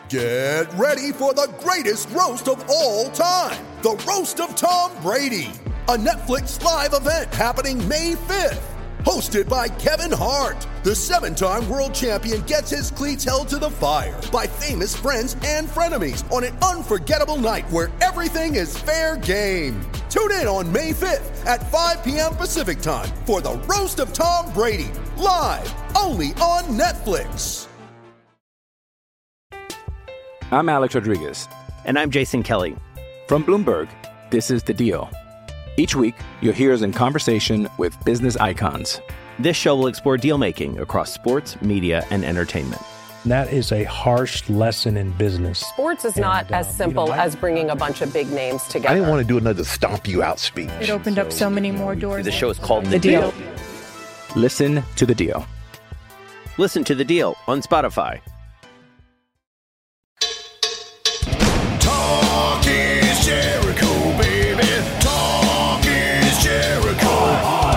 Get ready for the greatest roast of all time, the Roast of Tom Brady, a Netflix live event happening May 5th. Hosted by Kevin Hart, the 7-time world champion gets his cleats held to the fire by famous friends and frenemies on an unforgettable night where everything is fair game. Tune in on May 5th at 5 p.m. Pacific time for the Roast of Tom Brady, live only on Netflix. I'm Alex Rodriguez. And I'm Jason Kelly. From Bloomberg, this is The Deal. Each week, you'll hear us in conversation with business icons. This show will explore deal-making across sports, media, and entertainment. That is a harsh lesson in business. Sports is not as simple as bringing a bunch of big names together. I didn't want to do another stomp you out speech. It opened up so many more doors. The show is called The Deal. Listen to The Deal. Listen to The Deal on Spotify. Talk is Jericho, baby. Talk is Jericho.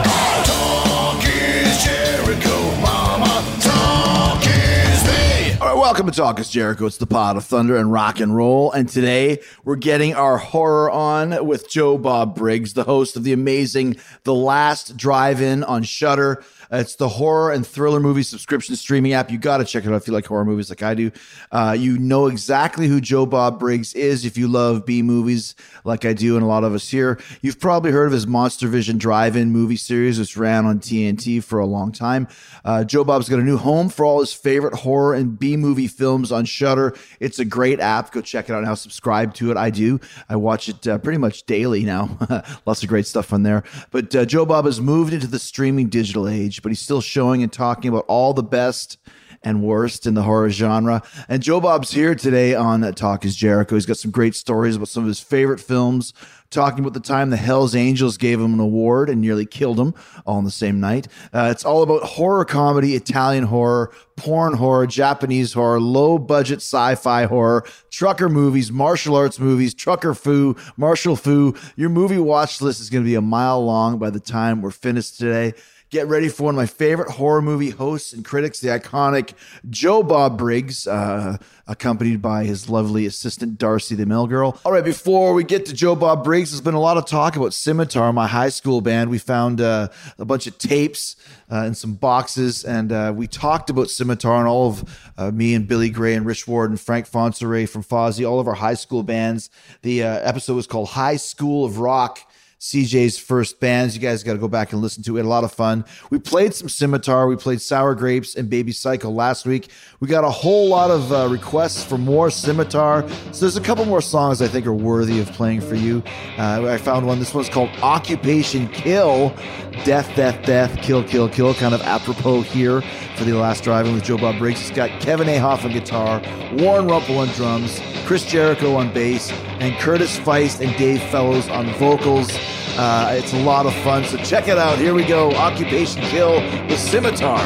Talk is Jericho, mama. Talk is me. All right, welcome to Talk is Jericho. It's the pod of thunder and rock and roll. And today we're getting our horror on with Joe Bob Briggs, the host of the amazing The Last Drive-In on Shudder. It's the horror and thriller movie subscription streaming app. You got to check it out if you like horror movies like I do. You know exactly who Joe Bob Briggs is if you love B movies like I do and a lot of us here. You've probably heard of his Monster Vision Drive-In movie series, which ran on TNT for a long time. Joe Bob's got a new home for all his favorite horror and B movie films on Shudder. It's a great app. Go check it out now. Subscribe to it. I do. I watch it pretty much daily now. Lots of great stuff on there. But Joe Bob has moved into the streaming digital age, but he's still showing and talking about all the best and worst in the horror genre. And Joe Bob's here today on Talk is Jericho. He's got some great stories about some of his favorite films, talking about the time the Hells Angels gave him an award and nearly killed him all in the same night. It's all about horror comedy, Italian horror, porn horror, Japanese horror, low-budget sci-fi horror, trucker movies, martial arts movies, trucker foo, martial foo. Your movie watch list is going to be a mile long by the time we're finished today. Get ready for one of my favorite horror movie hosts and critics, the iconic Joe Bob Briggs, accompanied by his lovely assistant, Darcy the Mill Girl. All right, before we get to Joe Bob Briggs, there's been a lot of talk about Scimitar, my high school band. We found a bunch of tapes and some boxes, and we talked about Scimitar and all of me and Billy Gray and Rich Ward and Frank Fonseray from Fozzy, all of our high school bands. The episode was called High School of Rock, CJ's first bands. You guys got to go back and listen to it. A lot of fun. We played some Scimitar. We played Sour Grapes and Baby Psycho last week. We got a whole lot of requests for more Scimitar. So there's a couple more songs I think are worthy of playing for you. I found one. This one's called Occupation Kill. Death, death, death, kill, kill, kill. Kind of apropos here for The Last Drive-In with Joe Bob Briggs. It's got Kevin A. Hoff on guitar, Warren Rumpel on drums, Chris Jericho on bass, and Curtis Feist and Dave Fellows on vocals. It's a lot of fun, so check it out. Here we go. Occupation Kill with Scimitar.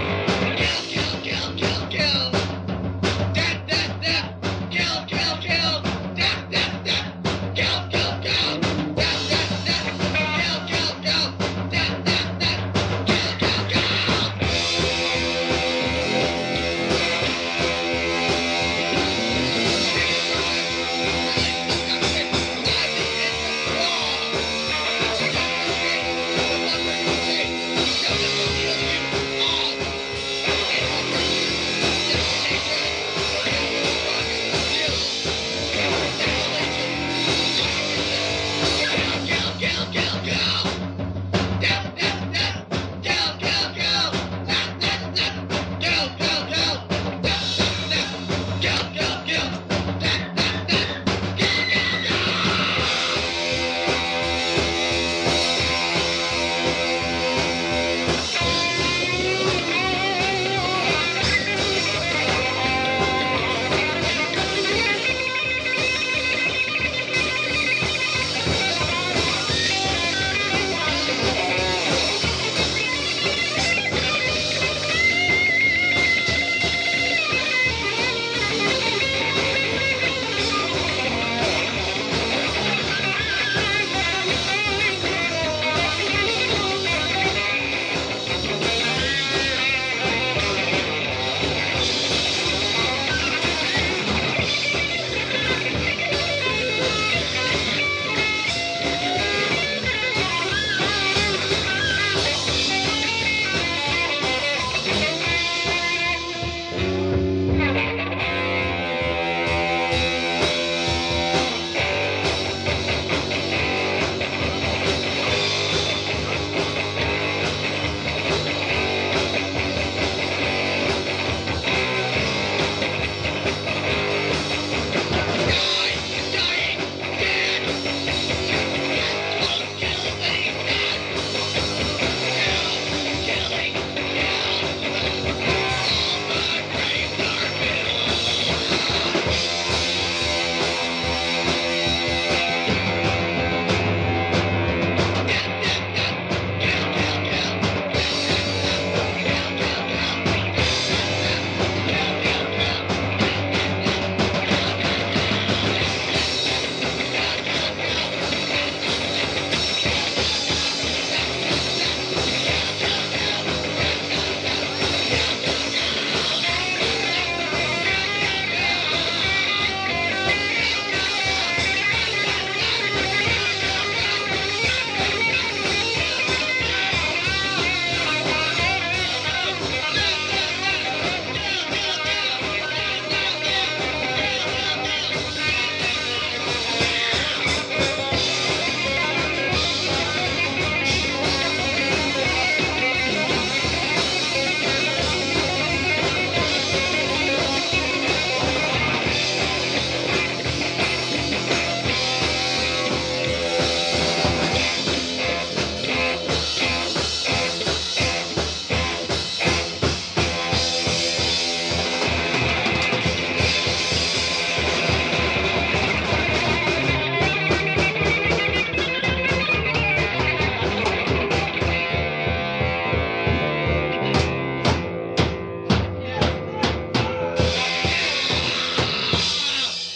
Kill, kill, kill.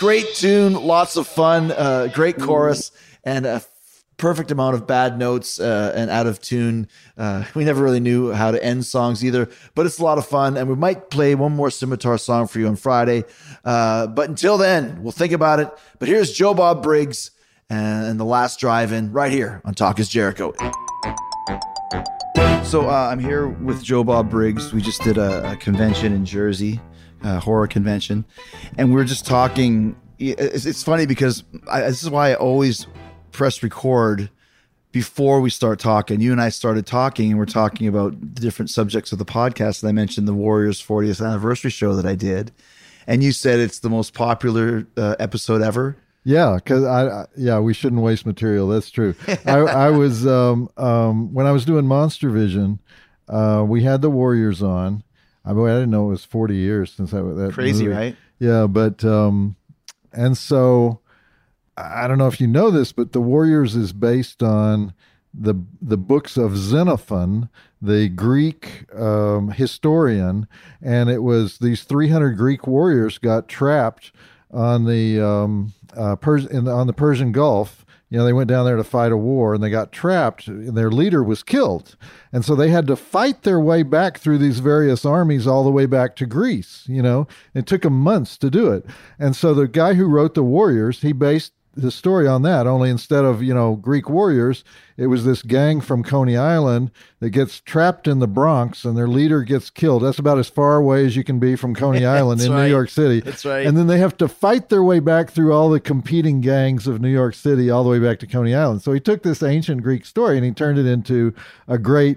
great tune, lots of fun, great chorus, and a perfect amount of bad notes and out of tune. We never really knew how to end songs either, but it's a lot of fun. And we might play one more Scimitar song for you on Friday. But until then, we'll think about it. But here's Joe Bob Briggs and The Last Drive-In right here on Talk is Jericho. So I'm here with Joe Bob Briggs. We just did a convention in Jersey, a horror convention. And we were just talking. It's funny because this is why I always press record before we start talking. You and I started talking, and we're talking about the different subjects of the podcast. And I mentioned the Warriors 40th anniversary show that I did, and you said it's the most popular episode ever. Yeah, because we shouldn't waste material. That's true. I was when I was doing Monster Vision, we had the Warriors on. I didn't know it was 40 years since that crazy, movie. Right? Yeah, but and so. I don't know if you know this, but The Warriors is based on the books of Xenophon, the Greek historian, and it was these 300 Greek warriors got trapped on the on the Persian Gulf. You know, they went down there to fight a war, and they got trapped, and their leader was killed. And so they had to fight their way back through these various armies all the way back to Greece, you know. It took them months to do it. And so the guy who wrote The Warriors, he based the story on that, only instead of, Greek warriors, it was this gang from Coney Island that gets trapped in the Bronx and their leader gets killed. That's about as far away as you can be from Coney Island in New York City. That's right. And then they have to fight their way back through all the competing gangs of New York City all the way back to Coney Island. So he took this ancient Greek story and he turned it into a great,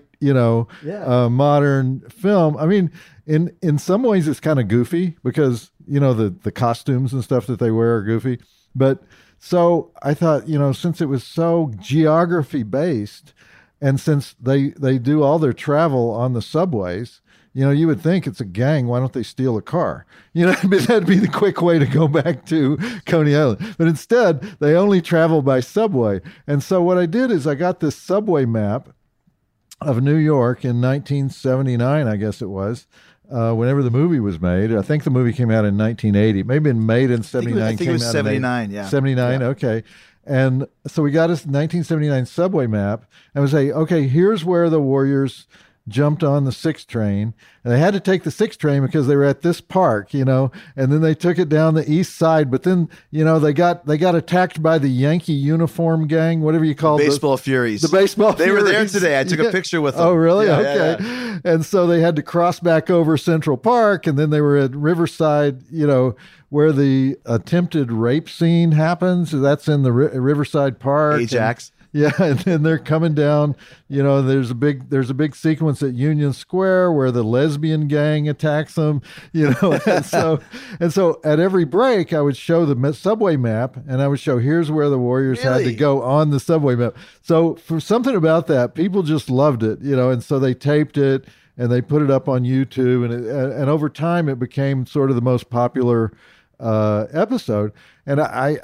modern film. I mean, in some ways it's kind of goofy because, the costumes and stuff that they wear are goofy. But so I thought, since it was so geography based, and since they do all their travel on the subways, you would think it's a gang. Why don't they steal a car? That'd be the quick way to go back to Coney Island. But instead, they only travel by subway. And so what I did is I got this subway map of New York in 1979, I guess it was. Whenever the movie was made. I think the movie came out in 1980. It may have been made in 79. I think it was 79, yeah. 79, yeah. Okay. And so we got a 1979 subway map, and we say, okay, here's where the Warriors jumped on the 6 train. And they had to take the 6 train because they were at this park, and then they took it down the east side. But then, they got attacked by the Yankee uniform gang, whatever you call it. Baseball Furies. The Baseball Furies. They were there today. I took a picture with them. Oh, really? Yeah, okay. Yeah. And so they had to cross back over Central Park, and then they were at Riverside, where the attempted rape scene happens. That's in the Riverside Park. Ajax. Yeah, and then they're coming down. There's a big sequence at Union Square where the lesbian gang attacks them. And so at every break, I would show the subway map, and I would show here's where the Warriors had to go on the subway map. So for something about that, people just loved it, and so they taped it and they put it up on YouTube, and over time it became sort of the most popular episode. And I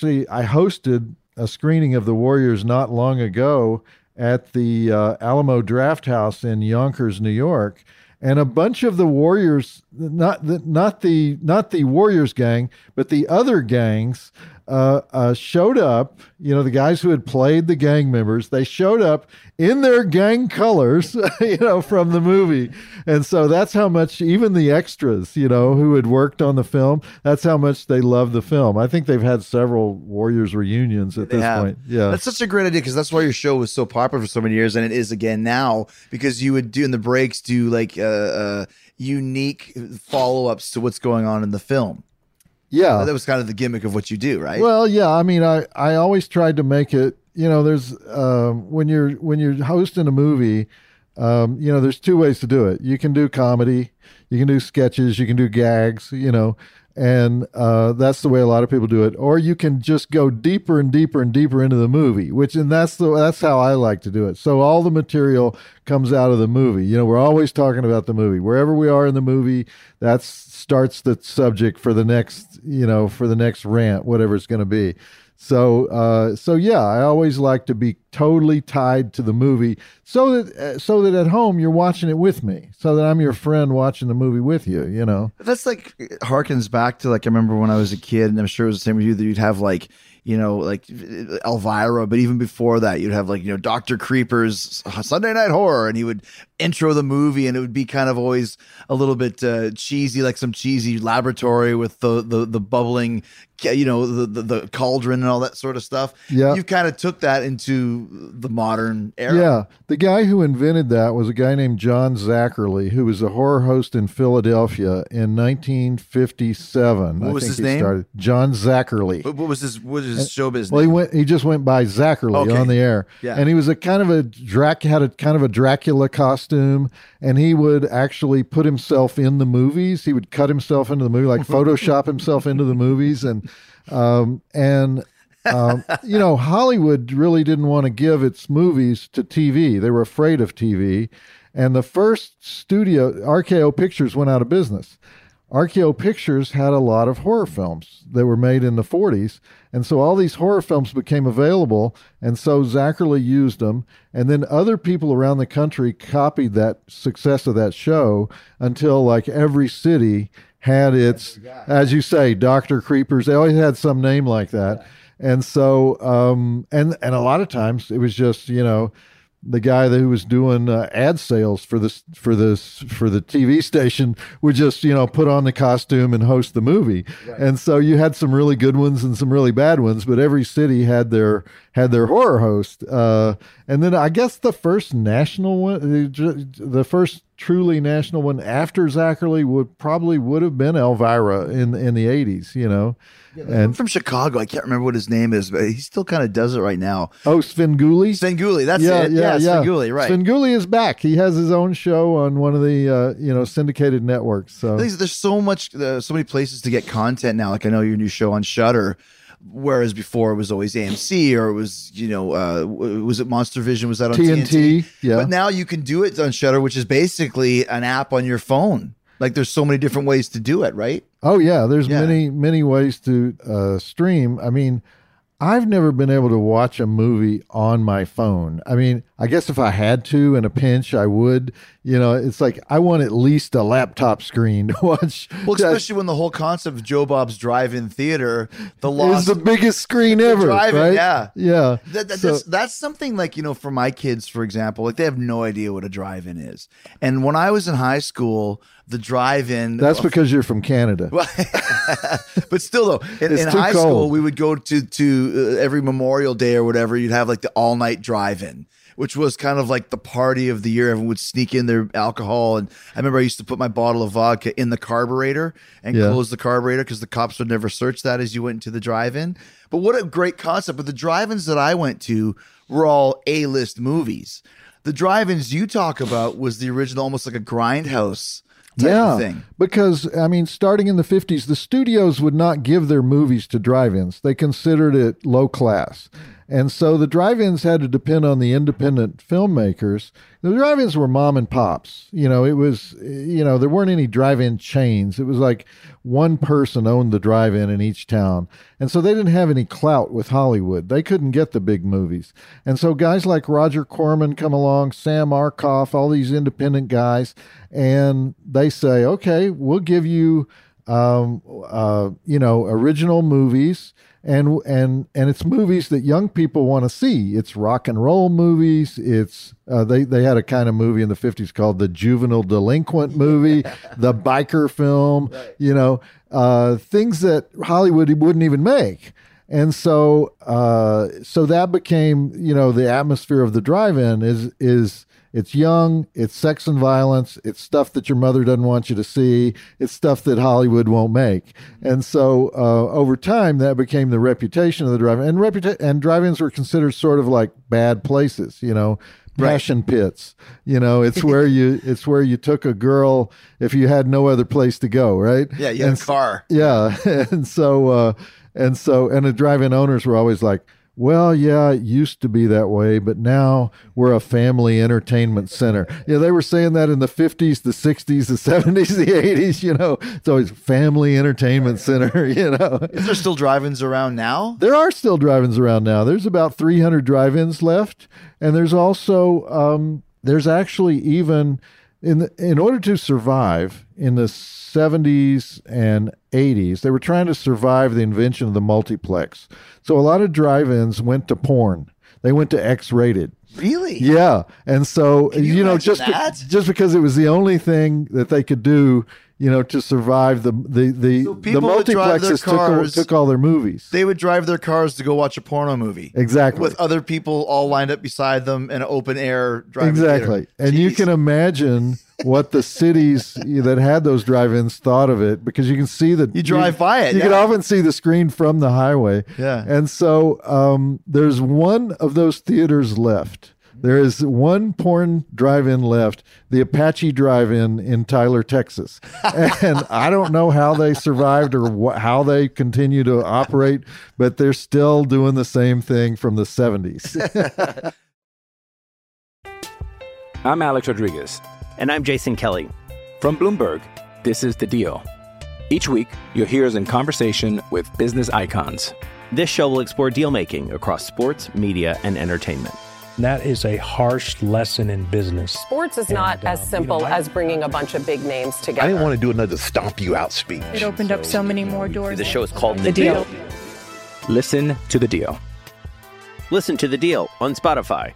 hosted a screening of the Warriors not long ago at the Alamo Draft House in Yonkers, New York, and a bunch of the Warriors, not the Warriors gang, but the other gangs showed up. The guys who had played the gang members, they showed up in their gang colors, from the movie. And so that's how much even the extras, who had worked on the film, that's how much they love the film. I think they've had several Warriors reunions at this point. Yeah. That's such a great idea because that's why your show was so popular for so many years, and it is again now, because you would do in the breaks like unique follow-ups to what's going on in the film. Yeah. That was kind of the gimmick of what you do, right? Well, yeah. I mean, I always tried to make it, there's when you're hosting a movie, there's 2 ways to do it. You can do comedy, you can do sketches, you can do gags, and that's the way a lot of people do it. Or you can just go deeper and deeper and deeper into the movie, that's how I like to do it. So all the material comes out of the movie. We're always talking about the movie. Wherever we are in the movie, that starts the subject for the next rant, whatever it's going to be. So yeah, I always like to be totally tied to the movie, so that at home you're watching it with me, so that I'm your friend watching the movie with you. You know, That's like harkens back to like I remember when I was a kid, and I'm sure it was the same with you, that you'd have like like Elvira, but even before that, you'd have like Dr. Creeper's Sunday Night Horror, and he would intro the movie, and it would be kind of always a little bit cheesy, like some cheesy laboratory with the bubbling, the cauldron and all that sort of stuff. Yeah, you kind of took that into the modern era. Yeah, the guy who invented that was a guy named John Zackerly, who was a horror host in Philadelphia in 1957. What was his name? John Zackerly. What was his show business? Well, he just went by Zackerly on the air. Yeah. And he was had a kind of a Dracula costume, and he would actually put himself in the movies. He would cut himself into the movie, like Photoshop himself into the movies, and Hollywood really didn't want to give its movies to TV. They were afraid of TV. And the first studio, RKO Pictures, went out of business. RKO Pictures had a lot of horror films that were made in the 40s. And so all these horror films became available. And so Zackerly used them. And then other people around the country copied that success of that show until like every city had its, as you say, Dr. Creepers. They always had some name like that. And so, and a lot of times it was just, the guy who was doing ad sales for the TV station would just put on the costume and host the movie. Right. And so you had some really good ones and some really bad ones, but every city had their horror host. And then I guess the first national one, the first truly national one after Zackerly would have been Elvira in the 80s, Yeah, and from Chicago, I can't remember what his name is, but he still kind of does it right now. Oh, Svengoolie? Svengoolie, that's it. Yeah, Svengoolie, right. Svengoolie is back. He has his own show on one of the syndicated networks. So there's so many places to get content now. Like I know your new show on Shudder, whereas before it was always AMC, or it was was it Monster Vision? Was that on TNT? Yeah. But now you can do it on Shudder, which is basically an app on your phone. Like there's so many different ways to do it, right? Oh yeah, there's many ways to stream. I mean, I've never been able to watch a movie on my phone. I mean, I guess if I had to in a pinch, I would. It's like I want at least a laptop screen to watch. Well, especially when the whole concept of Joe Bob's Drive-In Theater, is the biggest screen ever, right? Yeah. That's something like, for my kids, for example, like they have no idea what a drive-in is. And when I was in high school, the drive-in. That's because you're from Canada. But still, though, in high school, we would go to every Memorial Day or whatever. You'd have like the all-night drive-in, which was kind of like the party of the year. Everyone would sneak in their alcohol. And I remember I used to put my bottle of vodka in the carburetor and close the carburetor because the cops would never search that as you went into the drive-in. But what a great concept. But the drive-ins that I went to were all A-list movies. The drive-ins you talk about was the original, almost like a grindhouse type of thing. Because, I mean, starting in the 50s, the studios would not give their movies to drive-ins. They considered it low class. And so the drive-ins had to depend on the independent filmmakers. The drive-ins were mom and pops. It was, there weren't any drive-in chains. It was like one person owned the drive-in in each town. And so they didn't have any clout with Hollywood. They couldn't get the big movies. And so guys like Roger Corman come along, Sam Arkoff, all these independent guys, and they say, okay, we'll give you, original movies. And it's movies that young people want to see. It's rock and roll movies. It's they had a kind of movie in the 50s called the juvenile delinquent movie, the biker film, things that Hollywood wouldn't even make. And so that became, the atmosphere of the drive-in is it's young, it's sex and violence, it's stuff that your mother doesn't want you to see, it's stuff that Hollywood won't make. And so over time, that became the reputation of the drive-in. And drive-ins were considered sort of like bad places, passion pits. It's where you took a girl if you had no other place to go, right? Yeah, you had a car. Yeah, and the drive-in owners were always like, well, yeah, it used to be that way, but now we're a family entertainment center. Yeah, they were saying that in the 50s, the 60s, the 70s, the 80s, it's always family entertainment center, Is there still drive-ins around now? There are still drive-ins around now. There's about 300 drive-ins left. And there's also, there's actually even, in order to survive in the 70s and 80s, they were trying to survive the invention of the multiplex. So a lot of drive-ins went to porn. They went to X-rated. Really? Yeah. And so, just because it was the only thing that they could do, to survive the multiplexes took all their movies. They would drive their cars to go watch a porno movie. Exactly. With other people all lined up beside them in an open air drive-in Exactly. theater. And you can imagine what the cities that had those drive-ins thought of it, because you can see that you drive by it. You can often see the screen from the highway. Yeah. And so there's one of those theaters left. There is one porn drive-in left, the Apache Drive-In in Tyler, Texas. And I don't know how they survived or how they continue to operate, but they're still doing the same thing from the 70s. I'm Alex Rodriguez. And I'm Jason Kelly. From Bloomberg, this is The Deal. Each week, you'll hear us in conversation with business icons. This show will explore deal-making across sports, media, and entertainment. And that is a harsh lesson in business. Sports is not as simple as bringing a bunch of big names together. I didn't want to do another stomp you out speech. It opened up so many more doors. The show is called The Deal. Listen to The Deal. Listen to The Deal on Spotify.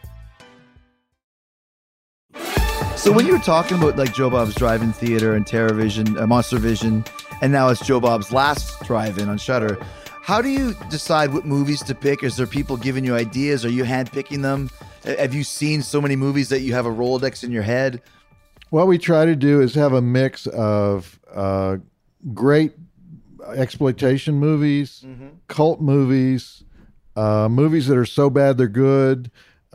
So when you were talking about like Joe Bob's Drive-In Theater and TerraVision, Monster Vision, and now it's Joe Bob's last Drive-In on Shudder, how do you decide what movies to pick? Is there people giving you ideas? Are you handpicking them? Have you seen so many movies that you have a Rolodex in your head? What we try to do is have a mix of great exploitation movies, cult movies, movies that are so bad they're good,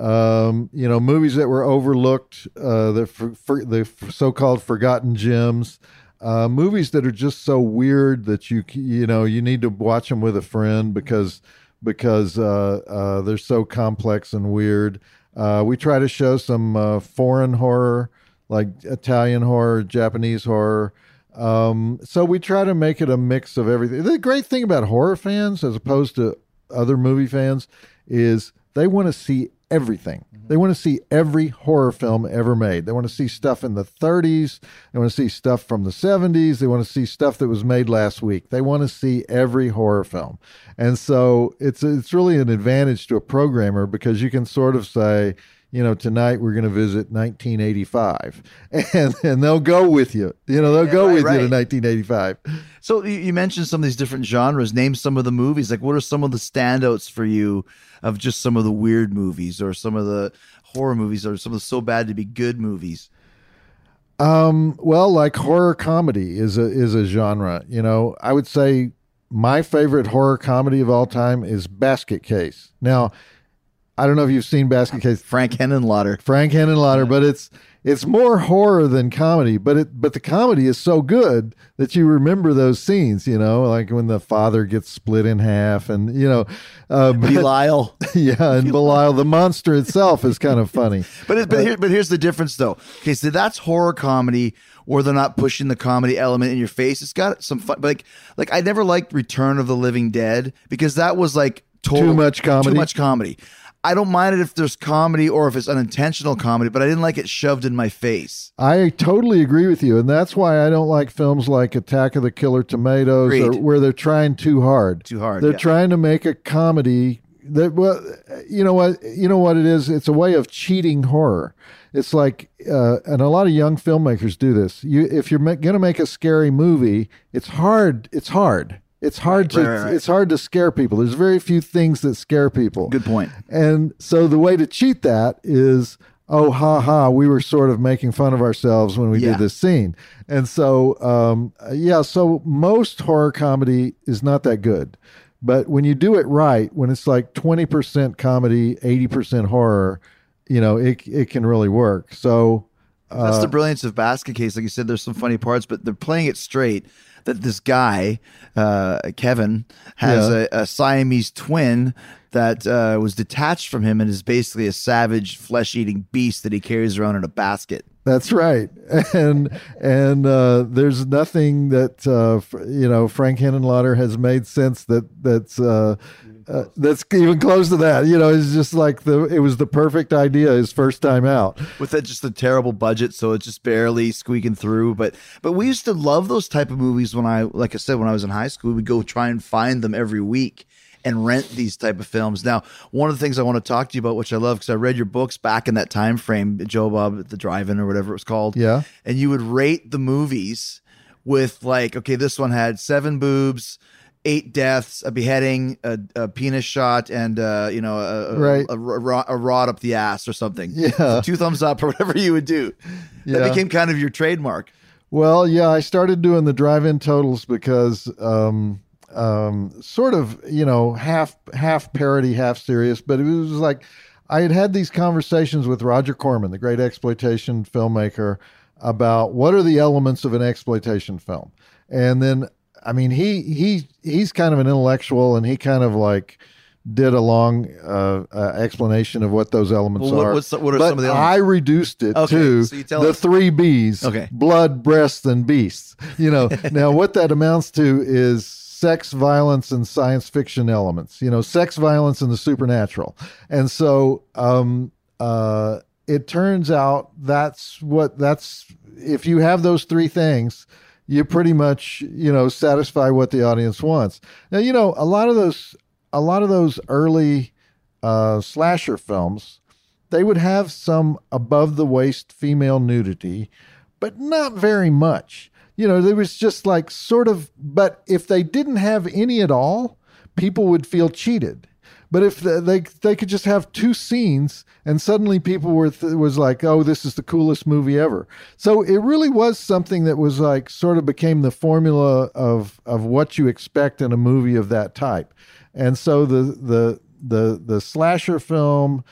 movies that were overlooked, the so-called forgotten gems. Movies that are just so weird that you need to watch them with a friend because they're so complex and weird. We try to show some foreign horror, like Italian horror, Japanese horror. So we try to make it a mix of everything. The great thing about horror fans, as opposed to other movie fans, is they want to see everything. They want to see every horror film ever made. They want to see stuff in the 30s. They want to see stuff from the 70s. They want to see stuff that was made last week. They want to see every horror film. And so it's really an advantage to a programmer, because you can sort of say, tonight we're going to visit 1985, and they'll go with you. They'll go with you to 1985. So you mentioned some of these different genres. Name some of the movies. Like, what are some of the standouts for you of just some of the weird movies, or some of the horror movies, or some of the so bad to be good movies? Well, like horror comedy is a genre. I would say my favorite horror comedy of all time is Basket Case. Now, I don't know if you've seen Basket Case. Frank Henenlotter, but it's more horror than comedy. But the comedy is so good that you remember those scenes. Like when the father gets split in half, and Belial. Yeah, and Belial, the monster itself, is kind of funny. But here's the difference, though. Okay, so that's horror comedy, where they're not pushing the comedy element in your face. It's got some fun. But like I never liked Return of the Living Dead, because that was like too much comedy. I don't mind it if there's comedy or if it's unintentional comedy, but I didn't like it shoved in my face. I totally agree with you, and that's why I don't like films like Attack of the Killer Tomatoes, or where they're trying too hard. They're trying to make a comedy that, well, you know what it is? It's a way of cheating horror. It's like, and a lot of young filmmakers do this. If you're going to make a scary movie, it's hard. It's hard to scare people. There's very few things that scare people. Good point. And so the way to cheat that is, oh, we were sort of making fun of ourselves when we did this scene. And so, so most horror comedy is not that good. But when you do it right, when it's like 20% comedy, 80% horror, it can really work. So that's the brilliance of Basket Case. Like you said, there's some funny parts, but they're playing it straight. that this guy, Kevin, has a Siamese twin that was detached from him and is basically a savage flesh-eating beast that he carries around in a basket. That's right, and there's nothing that Frank Henenlotter has made since that's even close to that. It's just like it was the perfect idea his first time out. With just a terrible budget, so it's just barely squeaking through. But we used to love those type of movies when I was in high school. We'd go try and find them every week and rent these type of films. Now, one of the things I want to talk to you about, which I love, because I read your books back in that time frame, Joe Bob at the Drive-In or whatever it was called. Yeah. And you would rate the movies with like, okay, this one had 7 boobs, 8 deaths, a beheading, a penis shot, and a rod up the ass or something. Yeah. So 2 thumbs up or whatever you would do. Yeah. That became kind of your trademark. Well, yeah, I started doing the drive-in totals because sort of, half parody, half serious, but it was like I had these conversations with Roger Corman, the great exploitation filmmaker, about what are the elements of an exploitation film. And then, I mean, he's kind of an intellectual, and he kind of like did a long explanation of what those elements are. What are some of the elements? I reduced it to the 3 B's, blood, breasts, and beasts. Now what that amounts to is sex, violence, and science fiction elements, sex, violence, and the supernatural. And so it turns out that's if you have those 3 things, you pretty much, satisfy what the audience wants. Now, a lot of those early slasher films, they would have some above the waist female nudity, but not very much. There was just like sort of, but if they didn't have any at all, people would feel cheated. But if they could just have 2 scenes, and suddenly people was like, oh, this is the coolest movie ever. So it really was something that was like sort of became the formula of what you expect in a movie of that type. And so the slasher film,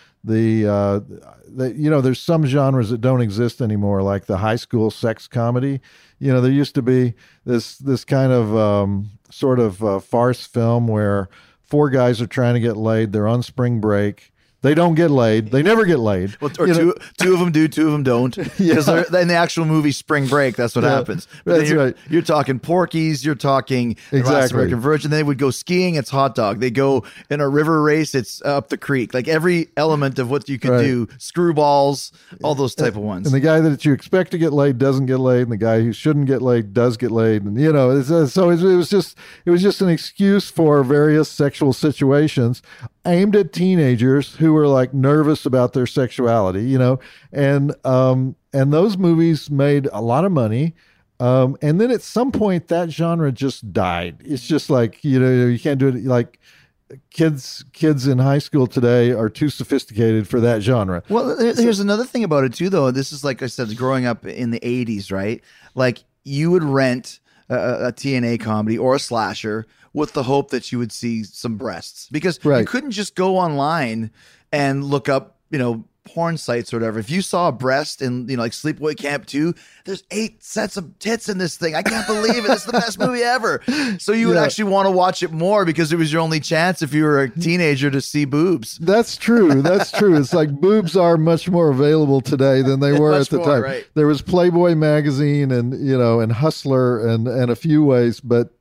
there's some genres that don't exist anymore, like the high school sex comedy. There used to be this kind of sort of farce film where 4 guys are trying to get laid. They're on spring break. They don't get laid. They never get laid. Well, or two of them do, 2 of them don't. Because in the actual movie Spring Break, that's what happens. But that's right. You're talking Porky's. You're talking Last American Virgin. They would go skiing. It's hot dog. They go in a river race. It's up the creek. Like every element of what you could do. Screwballs, all those type of ones. And the guy that you expect to get laid doesn't get laid, and the guy who shouldn't get laid does get laid. And so it was just an excuse for various sexual situations aimed at teenagers who were like nervous about their sexuality, and those movies made a lot of money. And then at some point that genre just died. It's just like, you can't do it. Like kids in high school today are too sophisticated for that genre. Well, here's another thing about it too, though. This is, like I said, growing up in the 80s, right? Like you would rent a TNA comedy or a slasher with the hope that you would see some breasts, because you couldn't just go online and look up, porn sites or whatever. If you saw a breast in, like Sleepaway Camp 2, there's 8 sets of tits in this thing. I can't believe it. It's the best movie ever. So you would actually want to watch it more because it was your only chance if you were a teenager to see boobs. That's true. That's true. It's like boobs are much more available today than they were at the time. Right. There was Playboy magazine and, and Hustler and a few ways, but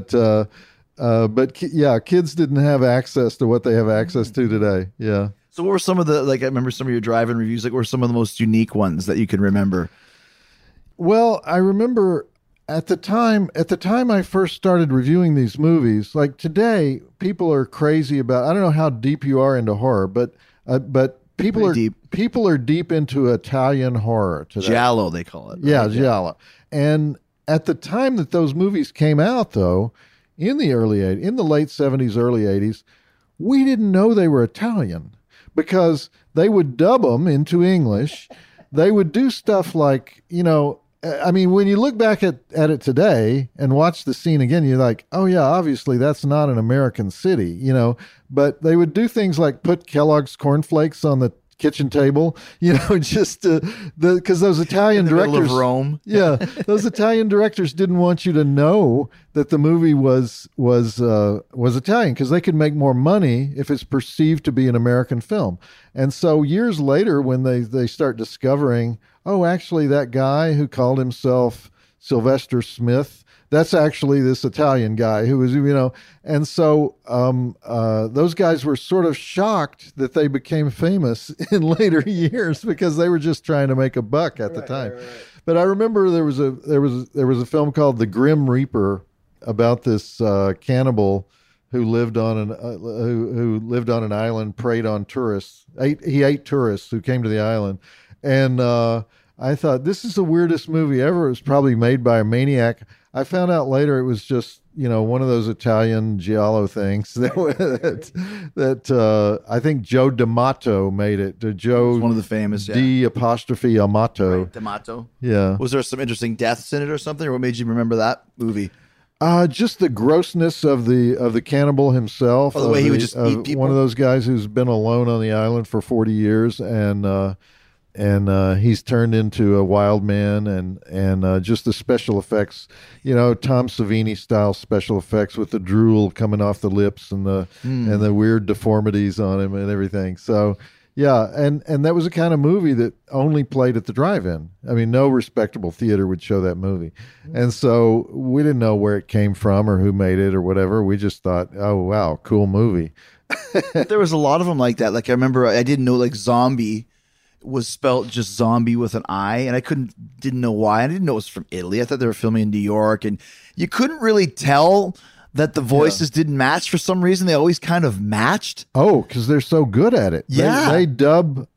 kids didn't have access to what they have access to today. Yeah. So what were some of I remember some of your drive-in reviews, what were some of the most unique ones that you can remember? Well, I remember at the time I first started reviewing these movies, like today, people are crazy about, I don't know how deep you are into horror, but people are deep into Italian horror today. Giallo, they call it. Right? Yeah, Giallo. And at the time that those movies came out, though, in the late 70s, early 80s, we didn't know they were Italian because they would dub them into English. They would do stuff like, I mean, when you look back at it today and watch the scene again, you're like, oh yeah, obviously that's not an American city, but they would do things like put Kellogg's cornflakes on the kitchen table, just because those Italian middle directors, of Rome. Yeah, those Italian directors didn't want you to know that the movie was Italian because they could make more money if it's perceived to be an American film. And so years later, when they start discovering, oh, actually that guy who called himself Sylvester Smith, that's actually this Italian guy who was, and so those guys were sort of shocked that they became famous in later years because they were just trying to make a buck at the time. Right. But I remember there was a film called The Grim Reaper about this cannibal who lived on an island, preyed on tourists. He ate tourists who came to the island, and I thought this is the weirdest movie ever. It was probably made by a maniac. I found out later it was just, one of those Italian giallo things that I think Joe D'Amato made it. Joe, one of the famous, D' Amato. Right, D'Amato. Yeah. Was there some interesting deaths in it or something? Or what made you remember that movie? Just the grossness of the cannibal himself. Oh, the way he would just eat people. One of those guys who's been alone on the island for 40 years and he's turned into a wild man, and just the special effects, Tom Savini style special effects with the drool coming off the lips and the weird deformities on him and everything. So yeah, and that was a kind of movie that only played at the drive-in. I mean, no respectable theater would show that movie, and so we didn't know where it came from or who made it or whatever. We just thought, oh wow, cool movie. There was a lot of them like that. Like I remember, I didn't know like Zombie was spelt just zombie with an I, and I didn't know why. I didn't know it was from Italy. I thought they were filming in New York, and you couldn't really tell that the voices didn't match for some reason. They always kind of matched. Oh, because they're so good at it. Yeah. They dub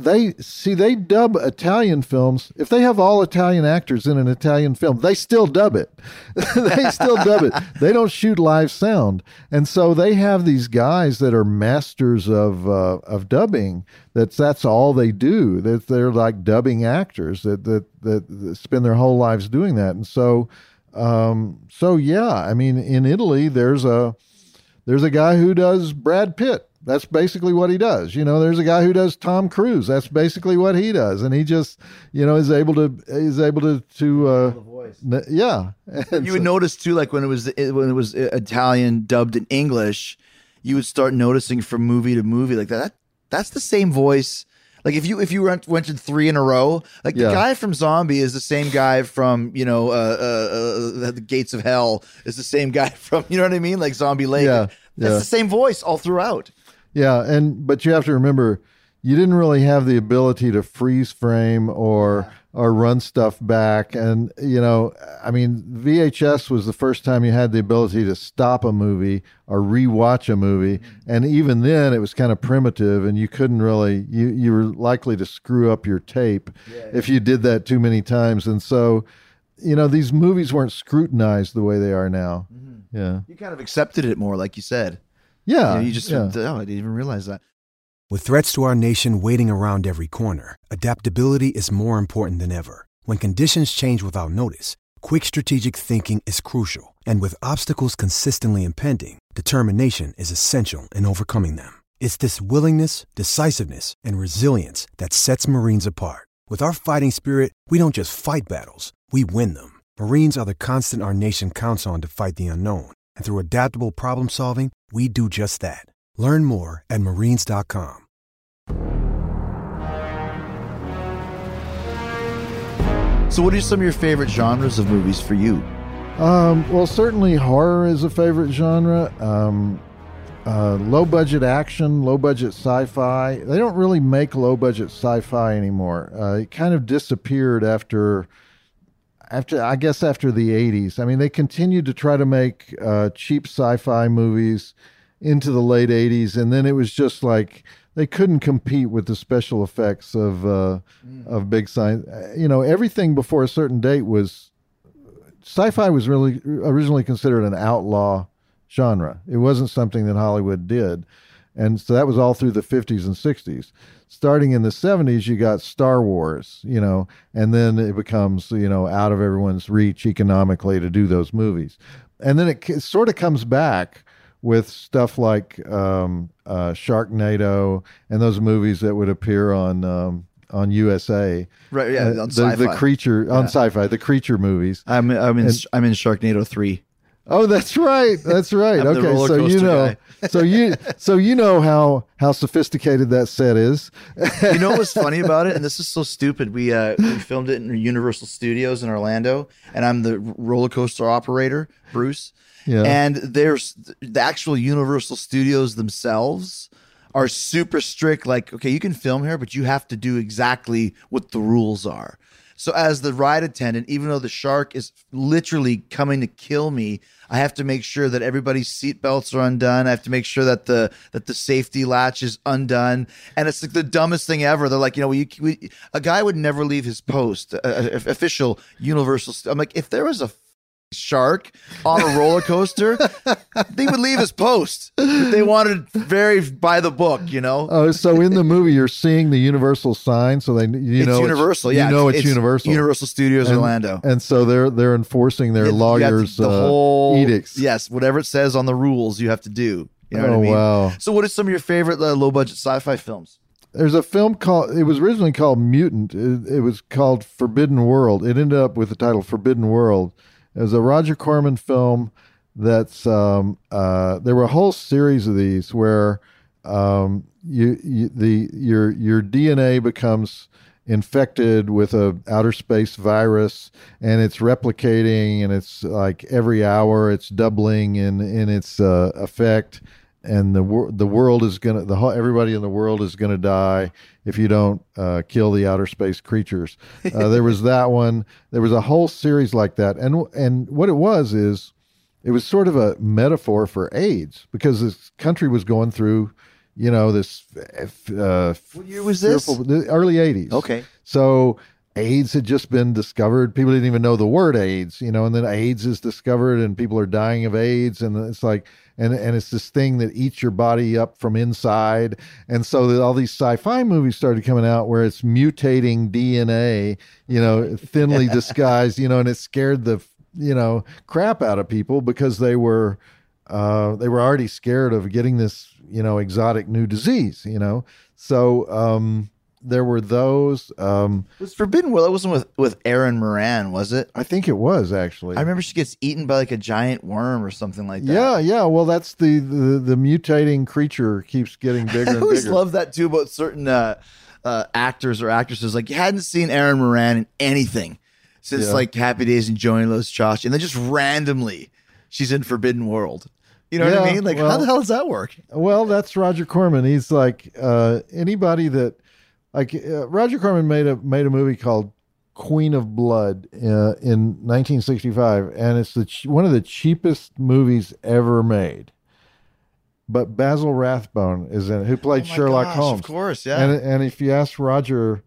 Italian films. If they have all Italian actors in an Italian film, they still dub it. They don't shoot live sound. And so they have these guys that are masters of dubbing. That's all they do. They're like dubbing actors that spend their whole lives doing that. And so yeah, I mean, in Italy, there's a guy who does Brad Pitt. That's basically what he does. There's a guy who does Tom Cruise. That's basically what he does, and he just, is able to the voice. Yeah. You would notice too, like when it was Italian dubbed in English, you would start noticing from movie to movie like that. That's the same voice. Like if you went to 3 in a row, like the guy from Zombie is the same guy from the Gates of Hell is the same guy from what I mean, like Zombie Lake. Yeah. That's the same voice all throughout. Yeah, but you have to remember, you didn't really have the ability to freeze frame or run stuff back. And, I mean, VHS was the first time you had the ability to stop a movie or rewatch a movie. And even then it was kind of primitive, and you couldn't really, you were likely to screw up your tape if you did that too many times. And so, these movies weren't scrutinized the way they are now. Mm-hmm. Yeah. You kind of accepted it more, like you said. Yeah. I didn't even realize that. With threats to our nation waiting around every corner, adaptability is more important than ever. When conditions change without notice, quick strategic thinking is crucial. And with obstacles consistently impending, determination is essential in overcoming them. It's this willingness, decisiveness, and resilience that sets Marines apart. With our fighting spirit, we don't just fight battles, we win them. Marines are the constant our nation counts on to fight the unknown. And through adaptable problem solving, we do just that. Learn more at Marines.com. So what are some of your favorite genres of movies for you? Well, certainly horror is a favorite genre. Low-budget action, low-budget sci-fi. They don't really make low-budget sci-fi anymore. It kind of disappeared after the 80s. I mean, they continued to try to make cheap sci-fi movies into the late 80s, and then it was just like they couldn't compete with the special effects of big science. Everything before a certain date sci-fi was really originally considered an outlaw genre. It wasn't something that Hollywood did. And so that was all through the 50s and 60s. Starting in the 70s, you got Star Wars, and then it becomes, out of everyone's reach economically to do those movies. And then it sort of comes back with stuff like Sharknado and those movies that would appear on USA, Right, yeah, on the Sci-Fi. creature on Sci-Fi, the creature movies. I'm in Sharknado 3. Oh, that's right. That's right. I'm the Okay, roller so you coaster know, guy. so you know how sophisticated that set is. You know what's funny about it? And this is so stupid. We filmed it in Universal Studios in Orlando, and I'm the roller coaster operator, Bruce. Yeah. And there's the actual Universal Studios themselves are super strict. Like, okay, you can film here, but you have to do exactly what the rules are. So as the ride attendant, even though the shark is literally coming to kill me, I have to make sure that everybody's seatbelts are undone. I have to make sure that the safety latch is undone. And it's like the dumbest thing ever. They're like, a guy would never leave his post, official Universal. I'm like, if there was a shark on a roller coaster, they would leave his post. They wanted very by the book, Oh, so in the movie you're seeing the Universal sign, so it's Universal. It's Universal. Universal Studios Orlando, and so they're enforcing their lawyers' the whole edicts. Yes, whatever it says on the rules, you have to do. You know what I mean? Wow! So, what are some of your favorite low budget sci-fi films? There's a film it was originally called Mutant. It was called Forbidden World. It ended up with the title Forbidden World. It was a Roger Corman film that's there were a whole series of these where your DNA becomes infected with a outer space virus, and it's replicating, and it's like every hour it's doubling in its effect, and the world is everybody in the world is gonna die if you don't kill the outer space creatures. There was that one. There was a whole series like that, and what it was is it was sort of a metaphor for AIDS, because this country was going through, this. What year was this? The early 80s. Okay. So AIDS had just been discovered. People didn't even know the word AIDS, and then AIDS is discovered and people are dying of AIDS. And it's like, and it's this thing that eats your body up from inside. And so all these sci-fi movies started coming out where it's mutating DNA, thinly disguised, and it scared the, crap out of people, because they were already scared of getting this, exotic new disease, So, there were those. It was Forbidden World. It wasn't with Erin Moran, was it? I think it was, actually. I remember she gets eaten by like a giant worm or something like that. Yeah. Well, that's the mutating creature keeps getting bigger and bigger. I always love that too about certain actors or actresses. Like, you hadn't seen Erin Moran in anything since like Happy Days and Joey Loves Josh, and then just randomly she's in Forbidden World. You know what I mean? Like, how the hell does that work? Well, that's Roger Corman. He's like anybody that. Like Roger Corman made a movie called Queen of Blood in 1965, and it's one of the cheapest movies ever made. But Basil Rathbone is in it, who played Sherlock Holmes. Of course, yeah. And if you ask Roger,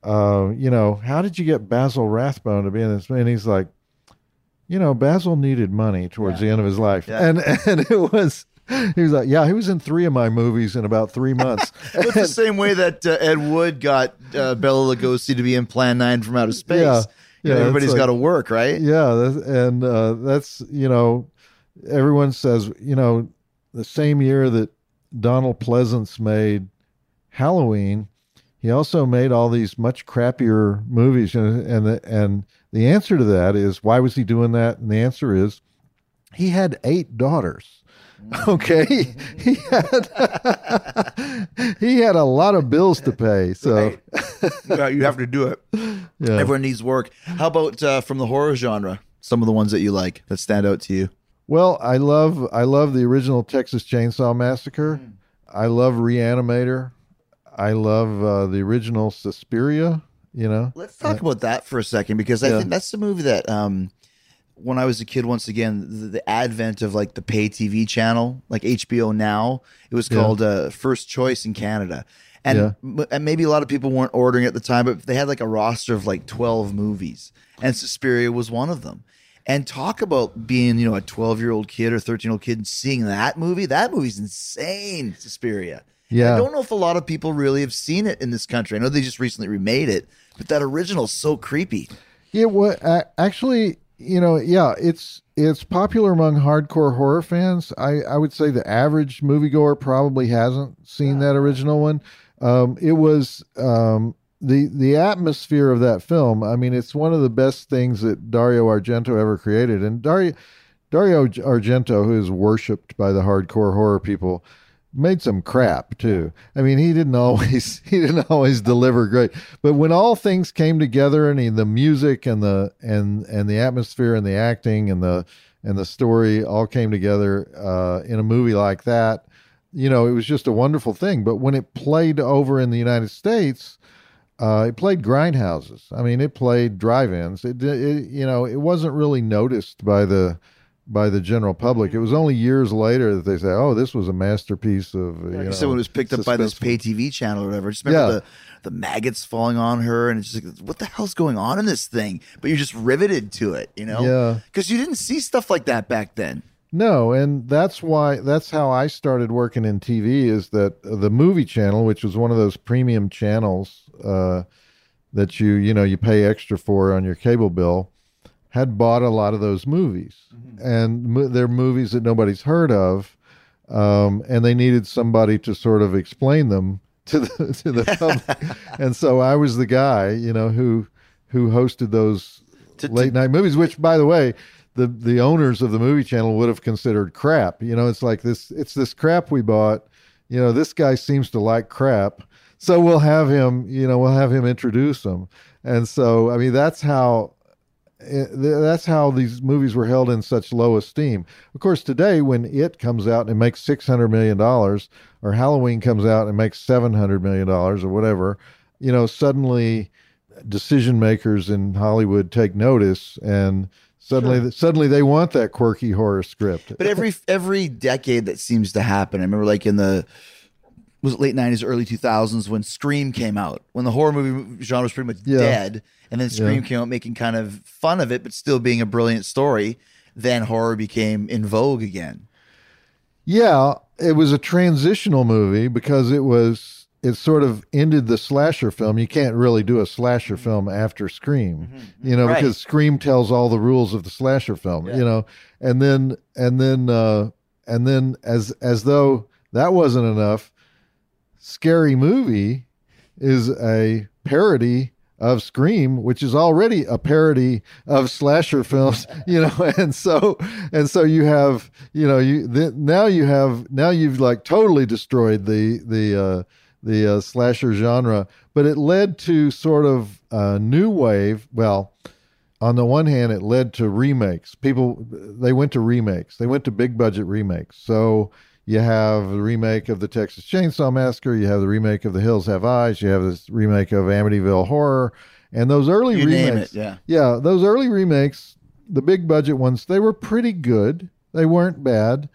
how did you get Basil Rathbone to be in this? And he's like, Basil needed money towards the end of his life, and it was. He was like, he was in 3 of my movies in about 3 months. It's the same way that Ed Wood got Bela Lugosi to be in Plan 9 from Outer Space. Yeah, everybody's got to work, right? Yeah, that's everyone says, the same year that Donald Pleasance made Halloween, he also made all these much crappier movies, and the answer to that is, why was he doing that? And the answer is, he had 8 daughters. Okay, he had a lot of bills to pay, so you have to do it. Yeah. Everyone needs work. How about from the horror genre? Some of the ones that you like that stand out to you. Well, I love the original Texas Chainsaw Massacre. I love Reanimator. I love the original Suspiria. Let's talk about that for a second, because I think that's the movie that. When I was a kid, once again, the advent of like the pay TV channel, like HBO Now, it was called First Choice in Canada. And maybe a lot of people weren't ordering at the time, but they had like a roster of like 12 movies. And Suspiria was one of them. And talk about being, a 12-year-old kid or 13-year-old kid and seeing that movie. That movie's insane, Suspiria. Yeah. I don't know if a lot of people really have seen it in this country. I know they just recently remade it, but that original is so creepy. Yeah, well, actually, it's popular among hardcore horror fans. I would say the average moviegoer probably hasn't seen that original one. It was the atmosphere of that film. I mean, it's one of the best things that Dario Argento ever created. And Dario Argento, who is worshipped by the hardcore horror people, made some crap too. I mean, he didn't always deliver great. But when all things came together, and the music and the atmosphere and the acting and the story all came together in a movie like that, it was just a wonderful thing. But when it played over in the United States, it played grindhouses. I mean, it played drive-ins. It wasn't really noticed by the general public. It was only years later that they say, "Oh, this was a masterpiece of." So when it was picked up by this pay TV channel or whatever, just remember the maggots falling on her, and it's just like, what the hell's going on in this thing? But you're just riveted to it, Yeah, because you didn't see stuff like that back then. No, and that's how I started working in TV. Is that the movie channel, which was one of those premium channels that you pay extra for on your cable bill, had bought a lot of those movies, and they're movies that nobody's heard of, and they needed somebody to sort of explain them to the public. And so I was the guy, who hosted those late night movies, which, by the way, the owners of the movie channel would have considered crap. It's like it's this crap we bought. This guy seems to like crap, so we'll have him introduce them. And so, I mean, that's how these movies were held in such low esteem. Of course, today when It comes out and makes $600 million, or Halloween comes out and makes $700 million or whatever, suddenly decision makers in Hollywood take notice, and suddenly they want that quirky horror script. But every decade that seems to happen. I remember like in the late 90s, early 2000s when Scream came out, when the horror movie genre was pretty much dead. And then Scream came out making kind of fun of it, but still being a brilliant story. Then horror became in vogue again. Yeah, it was a transitional movie because it sort of ended the slasher film. You can't really do a slasher film after Scream, because Scream tells all the rules of the slasher film, and then as though that wasn't enough, Scary Movie is a parody of Scream, which is already a parody of slasher films, and so you have, now you've like totally destroyed the slasher genre. But it led to sort of a new wave. Well, on the one hand, it led to remakes. They went to remakes. They went to big budget remakes. So you have the remake of the Texas Chainsaw Massacre. You have the remake of The Hills Have Eyes. You have this remake of Amityville Horror. And those early remakes, those early remakes, the big budget ones, they were pretty good. They weren't bad.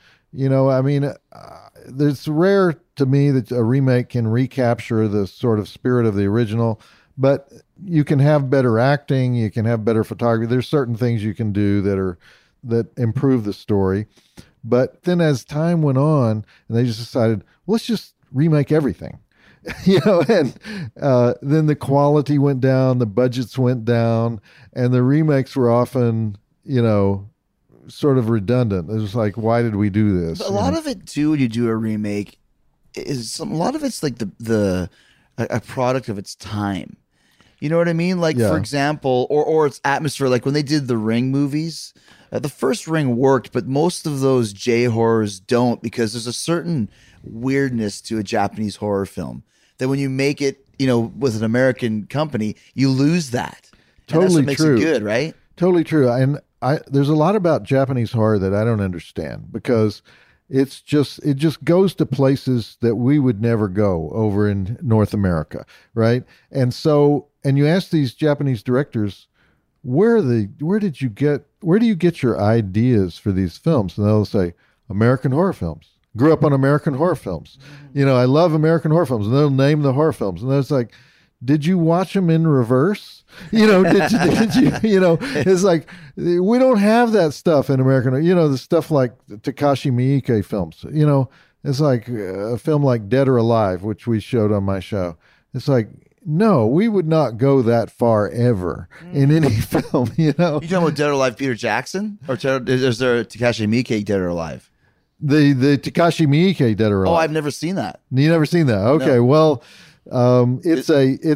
It's rare to me that a remake can recapture the sort of spirit of the original, but you can have better acting, you can have better photography. There's certain things you can do that improve the story. But then as time went on, and they just decided, well, let's just remake everything, and then the quality went down, the budgets went down, and the remakes were often, sort of redundant. It was like, why did we do this? But a lot of it too, when you do a remake, a lot of it's like a product of its time. You know what I mean? Like, for example, or its atmosphere. Like when they did the Ring movies, the first Ring worked, but most of those J-horrors don't, because there's a certain weirdness to a Japanese horror film that when you make it, with an American company, you lose that. Totally and that's what true. Makes it good, right? Totally true. And there's a lot about Japanese horror that I don't understand, because it just goes to places that we would never go over in North America, right? And you ask these Japanese directors, where do you get your ideas for these films? And they'll say, American horror films. Grew up on American horror films. I love American horror films. And they'll name the horror films. And it's like, did you watch them in reverse? Did you, it's like, we don't have that stuff in American, the stuff like Takashi Miike films, it's like a film like Dead or Alive, which we showed on my show. It's like, no, we would not go that far ever in any film, You talking about Dead or Alive Peter Jackson? Or is there Takashi Miike Dead or Alive? The Takashi Miike Dead or Alive. Oh, I've never seen that. You never seen that? Okay, No. well, it's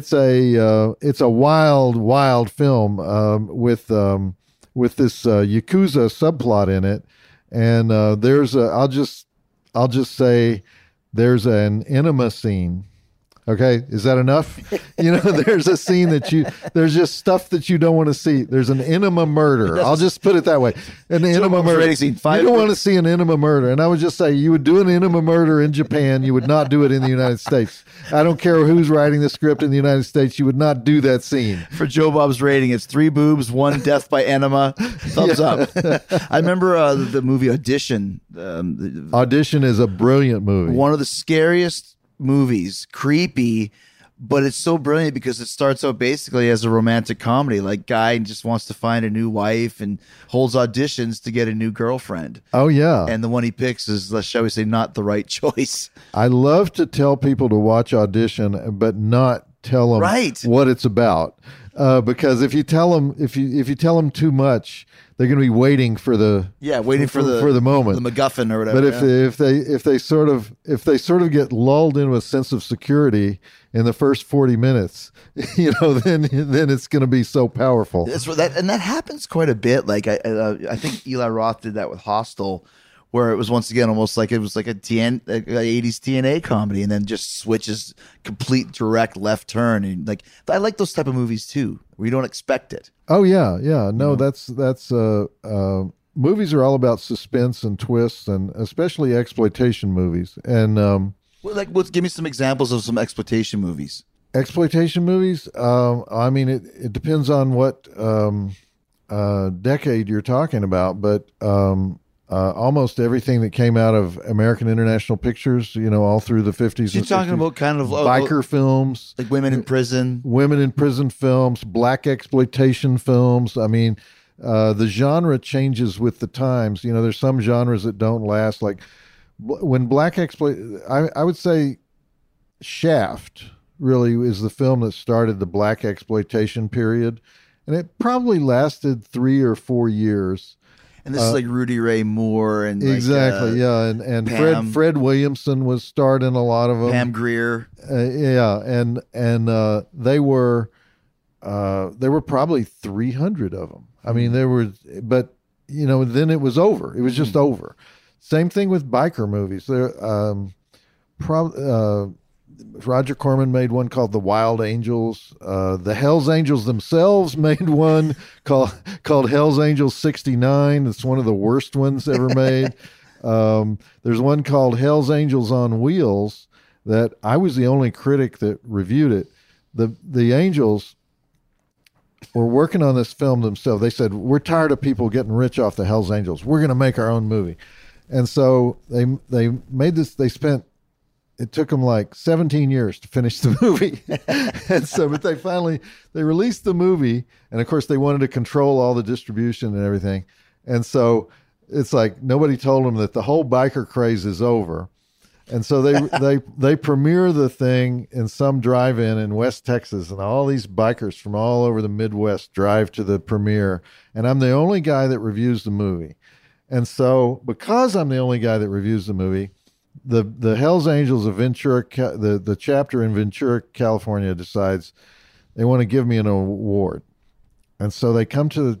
a wild film with this Yakuza subplot in it, and I'll just say there's an enema scene. Okay, is that enough? There's a scene there's just stuff that you don't want to see. There's an enema murder. I'll just put it that way. An enema murder. You don't want to see an enema murder. And I would just say you would do an enema murder in Japan. You would not do it in the United States. I don't care who's writing the script in the United States. You would not do that scene. For Joe Bob's rating, it's 3 boobs, 1 death by enema. Thumbs up. I remember the movie Audition. Audition is a brilliant movie. One of the scariest movies, creepy, but it's so brilliant because it starts out basically as a romantic comedy. Like, guy just wants to find a new wife and holds auditions to get a new girlfriend. Oh yeah, and the one he picks is, shall we say, not the right choice. I love to tell people to watch Audition, but not tell them what it's about, because if you tell them if you tell them too much, they're going to be waiting for the moment, the MacGuffin or whatever. But if they sort of get lulled into a sense of security in the first 40 minutes, then it's going to be so powerful. That happens quite a bit. Like I think Eli Roth did that with Hostel, where it was once again almost like it was like a 80s TNA comedy, and then just switches complete direct left turn. And like, I like those type of movies too, where you don't expect it. Oh yeah. No, that's movies are all about suspense and twists, and especially exploitation movies. And give me some examples of some exploitation movies. Exploitation movies. I mean, it depends on what decade you're talking about, but almost everything that came out of American International Pictures, all through the 50s. You're talking 60s, about kind of biker films, like women in prison films, black exploitation films. I mean, the genre changes with the times. There's some genres that don't last. Like when I would say Shaft really is the film that started the black exploitation period, and it probably lasted 3 or 4 years. And this is like Rudy Ray Moore and exactly, and Fred Williamson was starred in a lot of them. Pam Grier, and they were probably 300 of them. I mean, there were, but then it was over. It was just over. Same thing with biker movies. Roger Corman made one called The Wild Angels. The Hells Angels themselves made one called Hells Angels 69. It's one of the worst ones ever made. There's one called Hells Angels on Wheels that I was the only critic that reviewed it. The Angels were working on this film themselves. They said, we're tired of people getting rich off the Hells Angels. We're going to make our own movie. And so they made this. It took them like 17 years to finish the movie. And so, but they released the movie, and of course they wanted to control all the distribution and everything. And so it's like nobody told them that the whole biker craze is over. And so they premiere the thing in some drive-in in West Texas, and all these bikers from all over the Midwest drive to the premiere. And I'm the only guy that reviews the movie. And so because I'm the only guy that reviews the movie, the Hells Angels of Ventura, the chapter in Ventura, California, decides they want to give me an award, and so they come to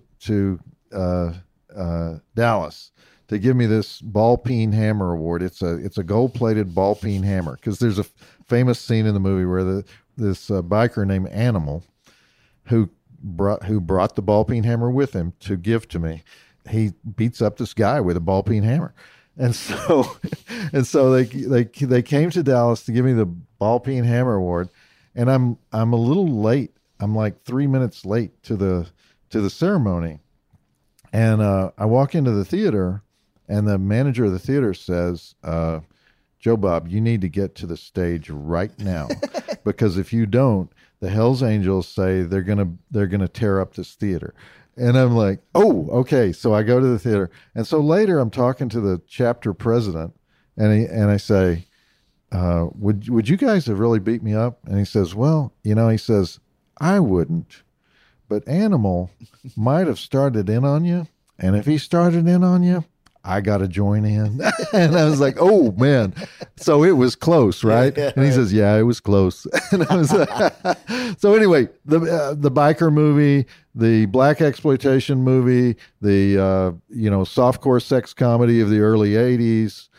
Dallas to give me this ball peen hammer award. It's a gold-plated ball peen hammer, because there's a famous scene in the movie where this biker named Animal, who brought the ball peen hammer with him to give to me, he beats up this guy with a ball peen hammer. And so they came to Dallas to give me the ball peen hammer award, and I'm a little late. I'm like 3 minutes late to the ceremony, and I walk into the theater, and the manager of the theater says, "Joe Bob, you need to get to the stage right now, because if you don't, the Hells Angels say they're gonna tear up this theater." And I'm like, oh, okay. So I go to the theater. And so later I'm talking to the chapter president, and I say, would you guys have really beat me up? And he says, well, he says, I wouldn't, but Animal might have started in on you. And if he started in on you, I got to join in. And I was like, oh, man. So it was close, right? Yeah, and he says, yeah, it was close. And I was so anyway, the biker movie, the black exploitation movie, the, softcore sex comedy of the early 80s.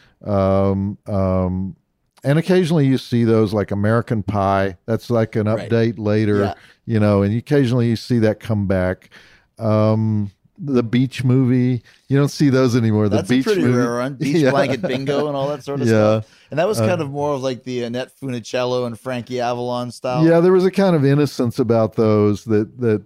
And occasionally you see those like American Pie. That's like an update later, and occasionally you see that come back. The beach movie, you don't see those anymore. That's the beach a pretty movie. rare one. Beach Blanket Bingo and all that sort of stuff. And that was kind of more of like the Annette Funicello and Frankie Avalon style. Yeah, there was a kind of innocence about those that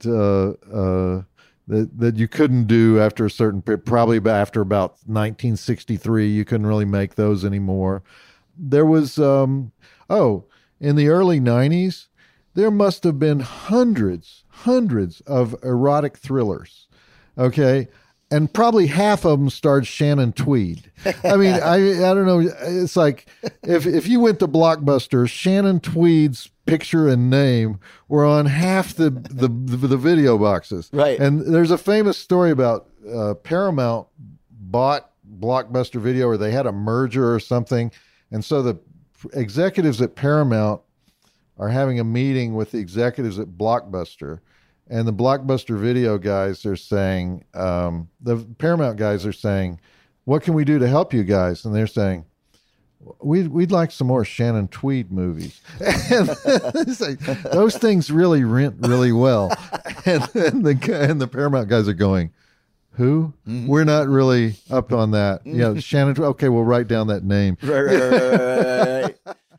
you couldn't do after a certain period. Probably after about 1963, you couldn't really make those anymore. There was, in the early 90s, there must have been hundreds of erotic thrillers. Okay. And probably half of them starred Shannon Tweed. I mean, I don't know. It's like if you went to Blockbuster, Shannon Tweed's picture and name were on half the video boxes. Right. And there's a famous story about Paramount bought Blockbuster Video, or they had a merger or something. And so the executives at Paramount are having a meeting with the executives at Blockbuster. And the Blockbuster Video guys are saying, the Paramount guys are saying, what can we do to help you guys? And they're saying, we'd like some more Shannon Tweed movies. And it's like, those things really rent really well. And the Paramount guys are going, who? Mm-hmm. We're not really up on that. Mm-hmm. Yeah, Shannon Tweed. Okay, we'll write down that name. Right.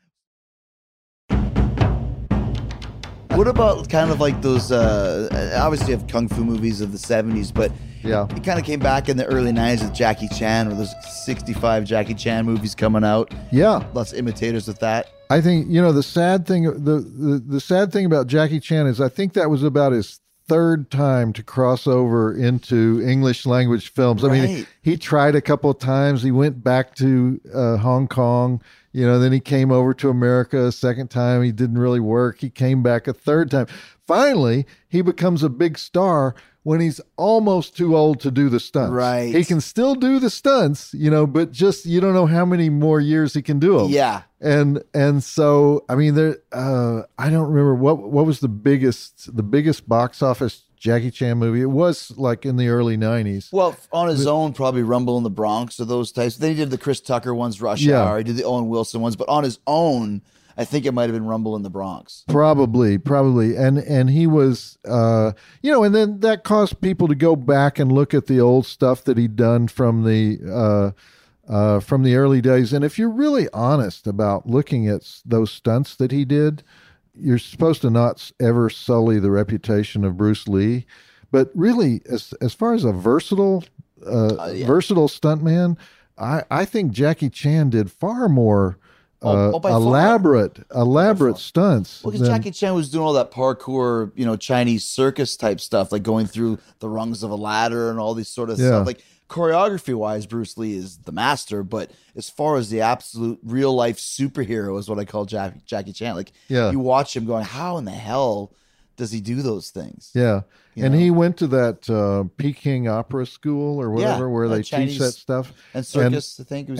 What about kind of like those, obviously you have kung fu movies of the 70s, but it kind of came back in the early 90s with Jackie Chan, or there's 65 Jackie Chan movies coming out. Yeah. Lots of imitators with that. I think, the sad thing, the sad thing about Jackie Chan is I think that was about his third time to cross over into English language films. I mean, he tried a couple of times. He went back to Hong Kong. Then he came over to America a second time. He didn't really work. He came back a third time. Finally, he becomes a big star when he's almost too old to do the stunts. Right. He can still do the stunts, but just you don't know how many more years he can do them. Yeah. And so I mean, I don't remember what was the biggest box office Jackie Chan movie. It was like in the early 90s. Well, on his own, probably Rumble in the Bronx or those types. Then he did the Chris Tucker ones, Rush Hour. He did the Owen Wilson ones. But on his own, I think it might have been Rumble in the Bronx. Probably. And he was, and then that caused people to go back and look at the old stuff that he'd done from the early days. And if you're really honest about looking at those stunts that he did, you're supposed to not ever sully the reputation of Bruce Lee, but really, as far as a versatile stuntman, I think Jackie Chan did far more elaborate stunts. Well, because Jackie Chan was doing all that parkour, Chinese circus type stuff, like going through the rungs of a ladder and all these sort of stuff. Like choreography wise, Bruce Lee is the master, but as far as the absolute real life superhero is what I call Jackie Chan. Like you watch him going, how in the hell does he do those things? Yeah. And he went to that Peking Opera School or whatever, where they Chinese teach that stuff. And circus, I think. It was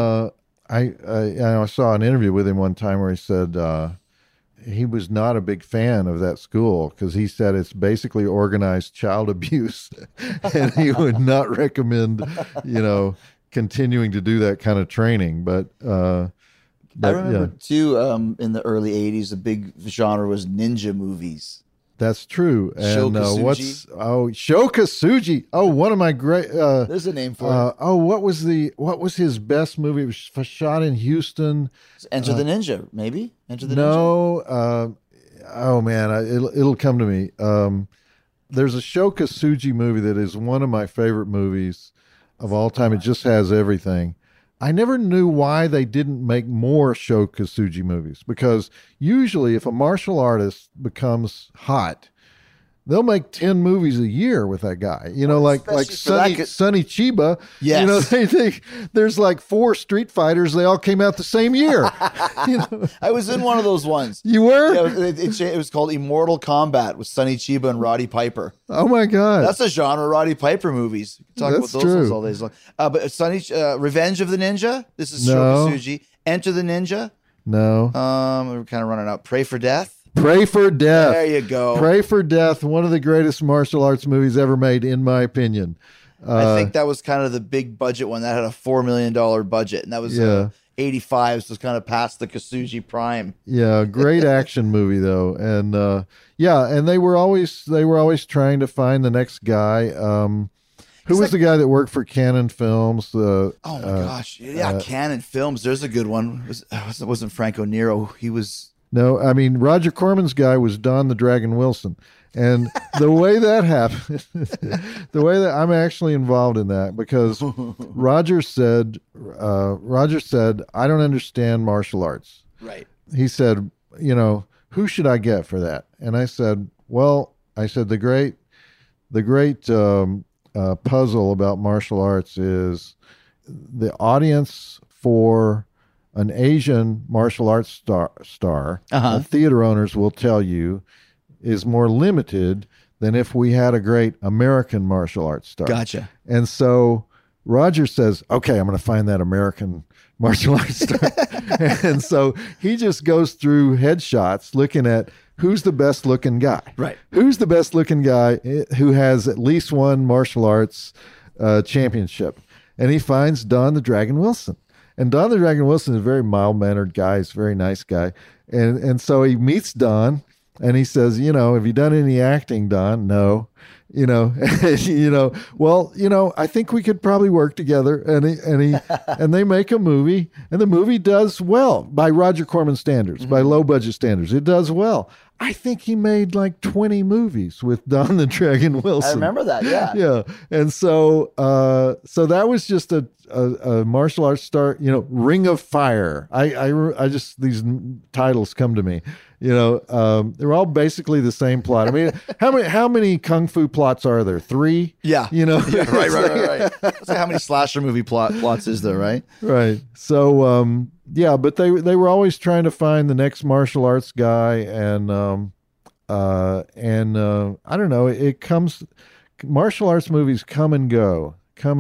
I saw an interview with him one time where he said he was not a big fan of that school because he said it's basically organized child abuse, and he would not recommend, continuing to do that kind of training. But I remember too, in the early 80s, a big genre was ninja movies. That's true. And Sho Kosugi. Oh, one of my great. There's a name for it. What was his best movie? It was shot in Houston. Enter the Ninja, maybe. Enter the Ninja. No. Oh man, it'll come to me. There's a Sho Kosugi movie that is one of my favorite movies of all time. It just has everything. I never knew why they didn't make more Sho Kosugi movies, because usually if a martial artist becomes hot, they'll make 10 movies a year with that guy. You know, like Sonny Chiba. Yes. You know, they think there's like 4 Street Fighters. They all came out the same year. You know? I was in one of those ones. You were? Yeah, it was called Immortal Combat with Sonny Chiba and Roddy Piper. Oh my God. That's a genre, Roddy Piper movies. We can talk That's about those true. ones all days long. But Sonny, Revenge of the Ninja. This is No. Sho Kosugi. Enter the Ninja. No. We're kind of running out. Pray for Death. Pray for Death. There you go. Pray for Death, one of the greatest martial arts movies ever made, in my opinion. I think that was kind of the big budget one. That had a $4 million budget, and that was 85, so it's kind of past the Kosugi prime. Yeah, great action movie though, and and they were always trying to find the next guy. Who was the guy that worked for Canon Films? Oh my gosh, yeah, Canon Films. There's a good one. It wasn't Franco Nero. He was. No, I mean, Roger Corman's guy was Don the Dragon Wilson. And the way that happened, I'm actually involved in that because Roger said, I don't understand martial arts. Right. He said, who should I get for that? And I said, the great puzzle about martial arts is the audience for an Asian martial arts star, theater owners will tell you, is more limited than if we had a great American martial arts star. Gotcha. And so Roger says, okay, I'm going to find that American martial arts star. And so he just goes through headshots looking at who's the best looking guy. Right. Who's the best looking guy who has at least one martial arts championship. And he finds Don the Dragon Wilson. And Don the Dragon Wilson is a very mild-mannered guy. He's a very nice guy. And so he meets Don, and he says, have you done any acting, Don? No. I think we could probably work together. And they make a movie, and the movie does well by Roger Corman standards, by low-budget standards. It does well. I think he made like 20 movies with Don the Dragon Wilson. I remember that, yeah. Yeah. And so that was just a martial arts star, Ring of Fire. I just, these titles come to me, they're all basically the same plot. I mean, how many kung fu plots are there? 3? Yeah. Yeah, right. That's like how many slasher movie plots is there, right? Right. So, but they were always trying to find the next martial arts guy, and I don't know. Martial arts movies come and go.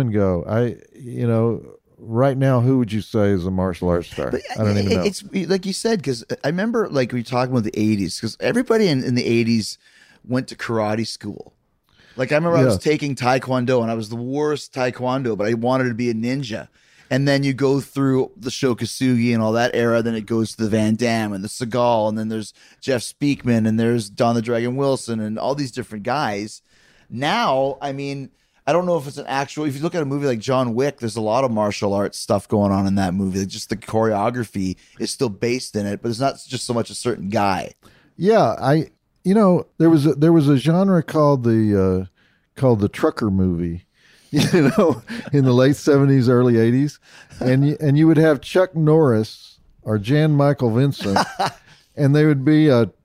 Right now, who would you say is a martial arts star? But I don't even know. It's like you said, because I remember we were talking about the 80s, because everybody in the 80s went to karate school. Like I remember I was taking Taekwondo, and I was the worst Taekwondo, but I wanted to be a ninja. And then you go through the Sho Kosugi and all that era. Then it goes to the Van Damme and the Seagal. And then there's Jeff Speakman and there's Don the Dragon Wilson and all these different guys. Now, I mean, I don't know if it's an actual, if you look at a movie like John Wick, there's a lot of martial arts stuff going on in that movie. Just the choreography is still based in it, but it's not just so much a certain guy. Yeah. There was a genre called the trucker movie. In the late 70s, early 80s, and you would have Chuck Norris or Jan Michael Vincent, and they would be a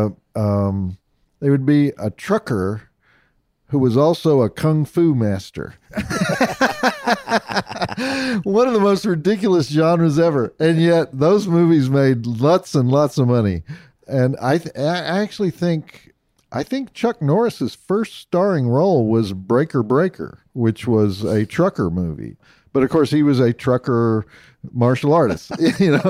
trucker who was also a kung fu master. One of the most ridiculous genres ever, and yet those movies made lots and lots of money. And I actually think Chuck Norris's first starring role was Breaker Breaker, which was a trucker movie. But of course, he was a trucker martial artist, and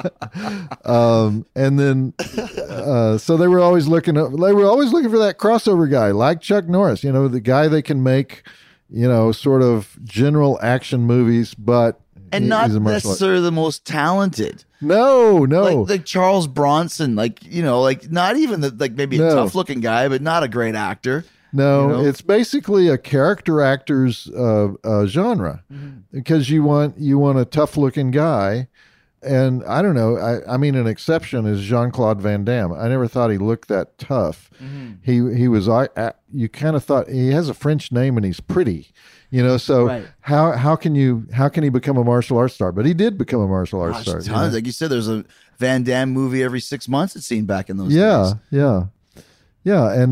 then so they were always looking for that crossover guy like Chuck Norris, the guy they can make, sort of general action movies, but and not necessarily the most talented. No. Like Charles Bronson, not even maybe a tough looking guy, but not a great actor. No, it's basically a character actor's genre, because you want a tough looking guy, and I don't know. I mean, an exception is Jean-Claude Van Damme. I never thought he looked that tough. He was. You kind of thought he has a French name and he's pretty. So right. How can he become a martial arts star? But he did become a martial arts star. Tons. Like you said, there's a Van Damme movie every 6 months. It seemed back in those days. Yeah. And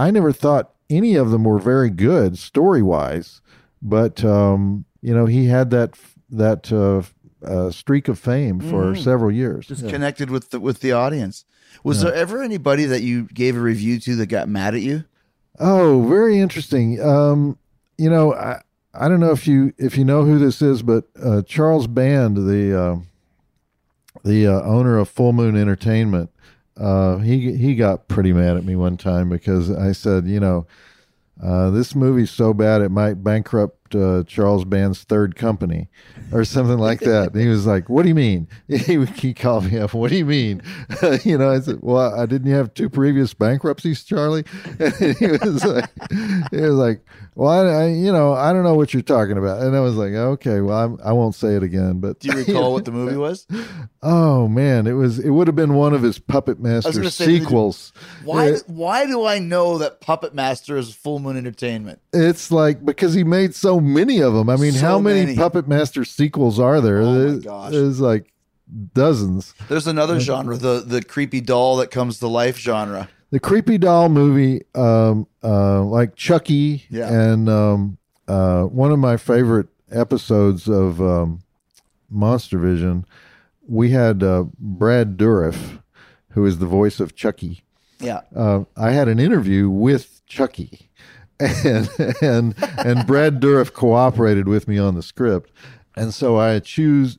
I never thought any of them were very good story wise, but he had that streak of fame for several years. Just connected with the audience. Was there ever anybody that you gave a review to that got mad at you? Oh, very interesting. I don't know if you know who this is, but Charles Band, the owner of Full Moon Entertainment, he got pretty mad at me one time because I said, this movie's so bad it might bankrupt Charles Band's third company or something like that. And he was like, what do you mean? He called me up. What do you mean? I said, well, I didn't have 2 previous bankruptcies, Charlie. And he was like, well, I don't know what you're talking about. And I was like, okay, well, I won't say it again. But do you recall what the movie was? Oh man, it would have been one of his Puppet Master sequels. Why do I know that Puppet Master is Full Moon Entertainment? It's like because he made so many of them. I mean, how many Puppet Master sequels are there? Oh my gosh. There's like dozens. There's another genre, the creepy doll that comes to life genre. The creepy doll movie, like Chucky, and one of my favorite episodes of Monster Vision, we had Brad Dourif, who is the voice of Chucky. Yeah. I had an interview with Chucky, and Brad Dourif cooperated with me on the script, and so I accuse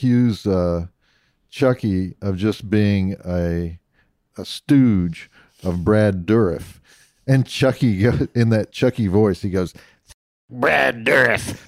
Chucky of just being a stooge of Brad Dourif, and Chucky in that Chucky voice, he goes, Brad Dourif.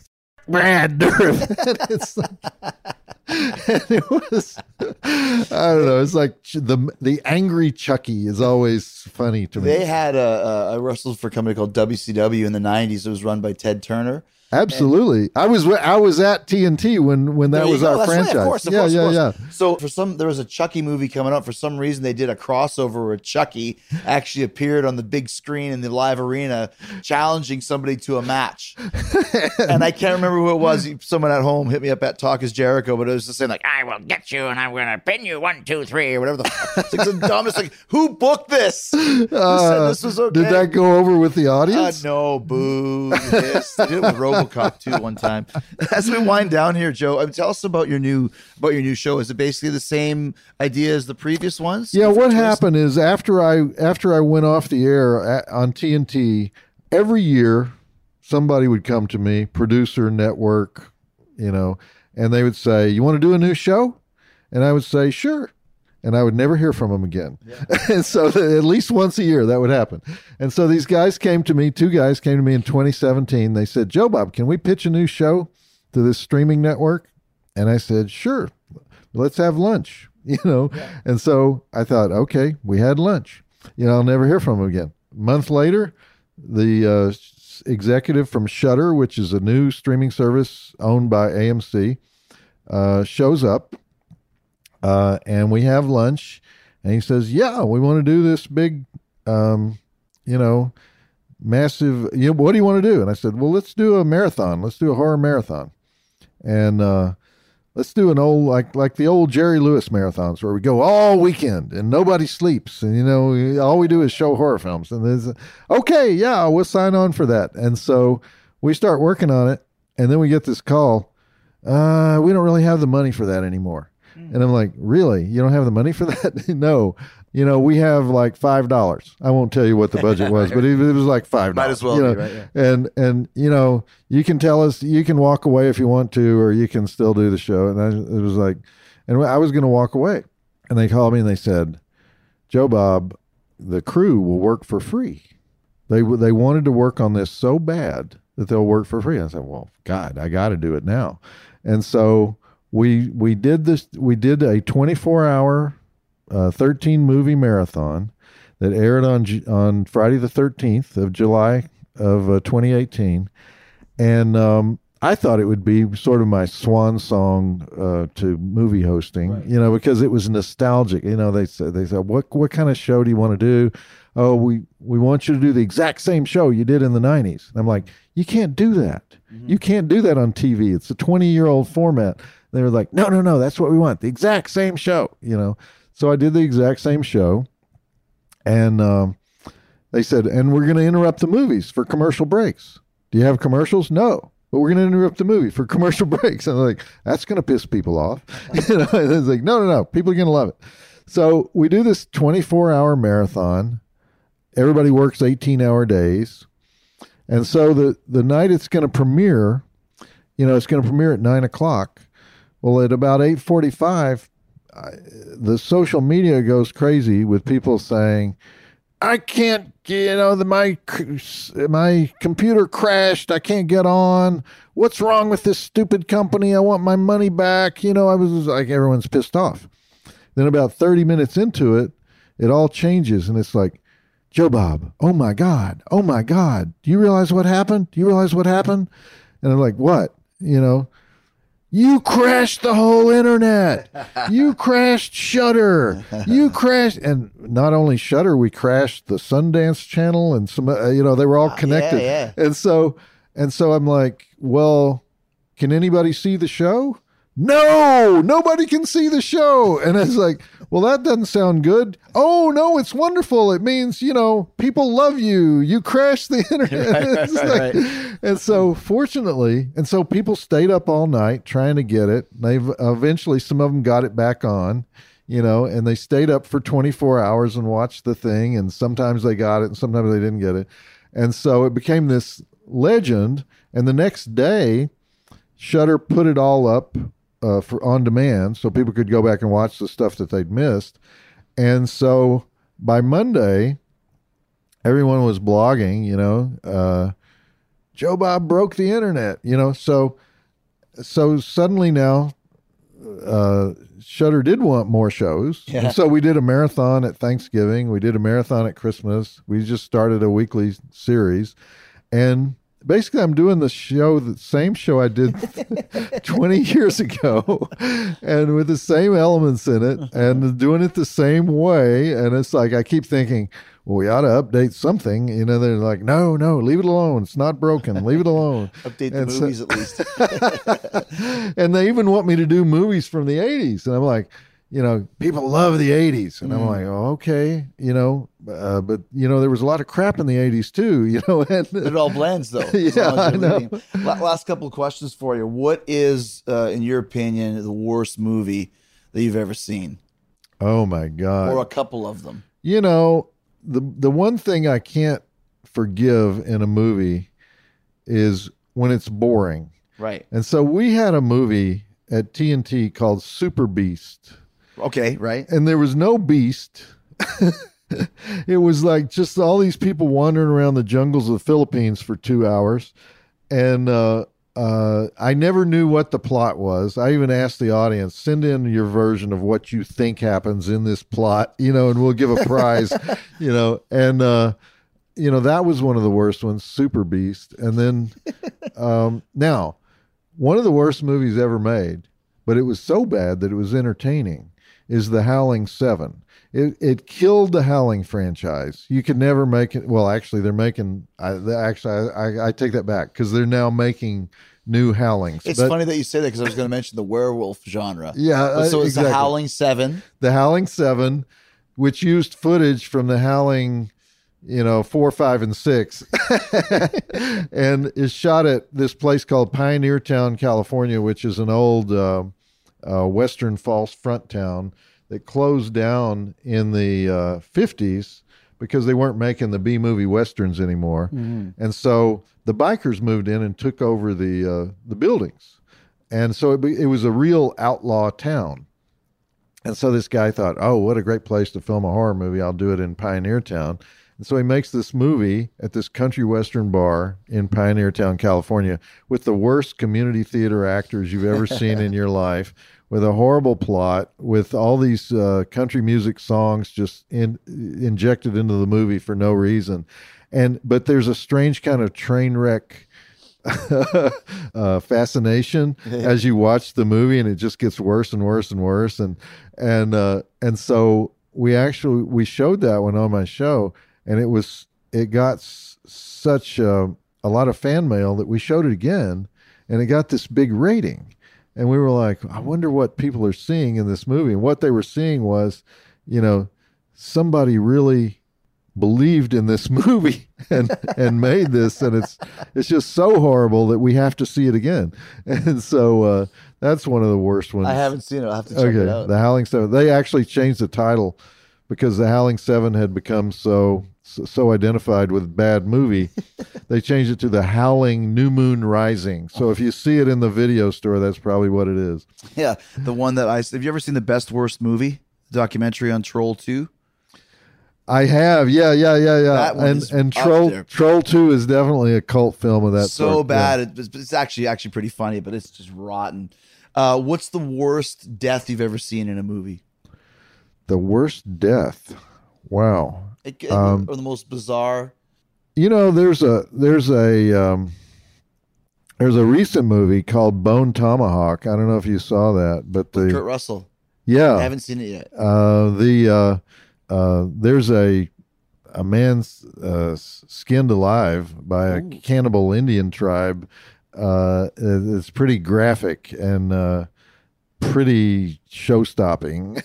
It's like, and it was, I don't know. It's like the angry Chucky is always funny to me. They had I wrestled for a company called WCW in the 90s. It was run by Ted Turner. Absolutely. I was at TNT when that was our franchise. Right, of course. So there was a Chucky movie coming up. For some reason, they did a crossover where Chucky actually appeared on the big screen in the live arena, challenging somebody to a match. And I can't remember who it was. Someone at home hit me up at Talk is Jericho, but it was just saying like, I will get you and I'm going to pin you 1, 2, 3 or whatever the fuck. It's like the dumbest. Like, who booked this? Who said this was okay? Did that go over with the audience? No, boo. Yes. They did it with RoboCop too one time. As we wind down here, Joe, tell us about your new show. Is it basically the same idea as the previous ones? Yeah. What happened is after I went off the air on TNT, every year somebody would come to me, producer, network, and they would say, "You want to do a new show?" And I would say, "Sure." And I would never hear from them again. Yeah. And so at least once a year that would happen. And so these guys came to me, 2 guys came to me in 2017. They said, Joe Bob, can we pitch a new show to this streaming network? And I said, sure, let's have lunch, Yeah. And so I thought, okay, we had lunch. I'll never hear from them again. A month later, the executive from Shudder, which is a new streaming service owned by AMC, shows up. And we have lunch, and he says, yeah, we want to do this big, massive, what do you want to do? And I said, well, let's do a marathon. Let's do a horror marathon. And let's do an old, like the old Jerry Lewis marathons where we go all weekend and nobody sleeps. And, all we do is show horror films. And there's, okay, yeah, we'll sign on for that. And so we start working on it, and then we get this call. We don't really have the money for that anymore. And I'm like, really? You don't have the money for that? No. We have like $5. I won't tell you what the budget was, but it was like $5. Might as well be, right? Yeah. And you can tell us, you can walk away if you want to, or you can still do the show. And it was like, and I was going to walk away. And they called me and they said, Joe Bob, the crew will work for free. They wanted to work on this so bad that they'll work for free. I said, well, God, I got to do it now. And so we did this. We did a 24-hour, 13-movie marathon that aired on Friday the 13th of July of 2018, and I thought it would be sort of my swan song to movie hosting, right. Because it was nostalgic. They said, what kind of show do you want to do? Oh, we want you to do the exact same show you did in the 90s. And I'm like, you can't do that. Mm-hmm. You can't do that on TV. It's a 20-year-old format. They were like, no, that's what we want. The exact same show, So I did the exact same show. And They said, and we're going to interrupt the movies for commercial breaks. Do you have commercials? No. But we're going to interrupt the movie for commercial breaks. And I'm like, that's going to piss people off. And it's like, no. People are going to love it. So we do this 24-hour marathon. Everybody works 18-hour days. And so the night it's going to premiere, it's going to premiere at 9 o'clock. Well, at about 8:45, the social media goes crazy with people saying, I can't, my computer crashed. I can't get on. What's wrong with this stupid company? I want my money back. I was like, everyone's pissed off. Then about 30 minutes into it, it all changes. And it's like, Joe Bob, oh my God. Do you realize what happened? And I'm like, what? You crashed the whole internet. You crashed Shudder. You crashed, and not only Shudder, we crashed the Sundance Channel, and some, they were all connected. Yeah. And so I'm like, well, can anybody see the show? No, nobody can see the show. And it's like, well, that doesn't sound good. Oh no, it's wonderful. It means, people love you. You crashed the internet. Right. And so fortunately, people stayed up all night trying to get it. They've eventually, some of them got it back on, and they stayed up for 24 hours and watched the thing. And sometimes they got it and sometimes they didn't get it. And so it became this legend. And the next day, Shudder put it all up for on demand, so people could go back and watch the stuff that they'd missed. And so by Monday, everyone was blogging, Joe Bob broke the internet, So suddenly now, Shudder did want more shows. Yeah. And so we did a marathon at Thanksgiving. We did a marathon at Christmas. We just started a weekly series. And basically, I'm doing the same show I did 20 years ago, and with the same elements in it, and doing it the same way. And it's like, I keep thinking, well, we ought to update something. They're like, no, leave it alone. It's not broken. Leave it alone. Update the movies at least. And they even want me to do movies from the 80s. And I'm like, people love the 80s. And I'm like, oh, okay, but, there was a lot of crap in the 80s too, And it all blends though. Yeah, I know. Last couple of questions for you. What is, in your opinion, the worst movie that you've ever seen? Oh my God. Or a couple of them. The one thing I can't forgive in a movie is when it's boring. Right. And so we had a movie at TNT called Super Beast. Okay, right. And there was no beast. It was like just all these people wandering around the jungles of the Philippines for 2 hours. And I never knew what the plot was. I even asked the audience, send in your version of what you think happens in this plot, and we'll give a prize, And, that was one of the worst ones, Super Beast. And then now, one of the worst movies ever made, but it was so bad that it was entertaining, is The Howling 7. It killed the Howling franchise. You could never make it. Well, actually, they're making. I take that back, because they're now making new Howlings. It's funny that you say that, because I was going to mention the werewolf genre. Yeah, so it's exactly. The Howling 7. The Howling 7, which used footage from the Howling, 4, 5, and 6, and is shot at this place called Pioneer Town, California, which is an old Western false front town that closed down in the 50s because they weren't making the B-movie westerns anymore. Mm-hmm. And so the bikers moved in and took over the buildings. And so it was a real outlaw town. And so this guy thought, oh, what a great place to film a horror movie. I'll do it in Pioneer Town. And so he makes this movie at this country western bar in Pioneer Town, California, with the worst community theater actors you've ever seen in your life, with a horrible plot, with all these country music songs just injected into the movie for no reason. But there's a strange kind of train wreck fascination as you watch the movie, and it just gets worse and worse and worse. And so we showed that one on my show, and it got such a lot of fan mail that we showed it again, and it got this big rating. And we were like, I wonder what people are seeing in this movie. And what they were seeing was, somebody really believed in this movie and made this, and it's just so horrible that we have to see it again. And so that's one of the worst ones. I haven't seen it. I'll have to check it out. The Howling Seven. They actually changed the title because the Howling Seven had become so identified with bad movie. They changed it to the Howling New Moon Rising. So if you see it in the video store, that's probably what it is. Yeah, the one that have you ever seen the Best Worst Movie documentary on Troll 2? I have, yeah. That one is and up Troll 2 is definitely a cult film of that so sort. bad. Yeah. It's actually pretty funny, but it's just rotten. What's the worst death you've ever seen in a movie? The worst death. Wow. Or the most bizarre. You know, there's a recent movie called Bone Tomahawk. I don't know if you saw that, but Kurt Russell. Yeah, I haven't seen it yet. There's a man's skinned alive by a cannibal Indian tribe. It's pretty graphic and pretty show-stopping.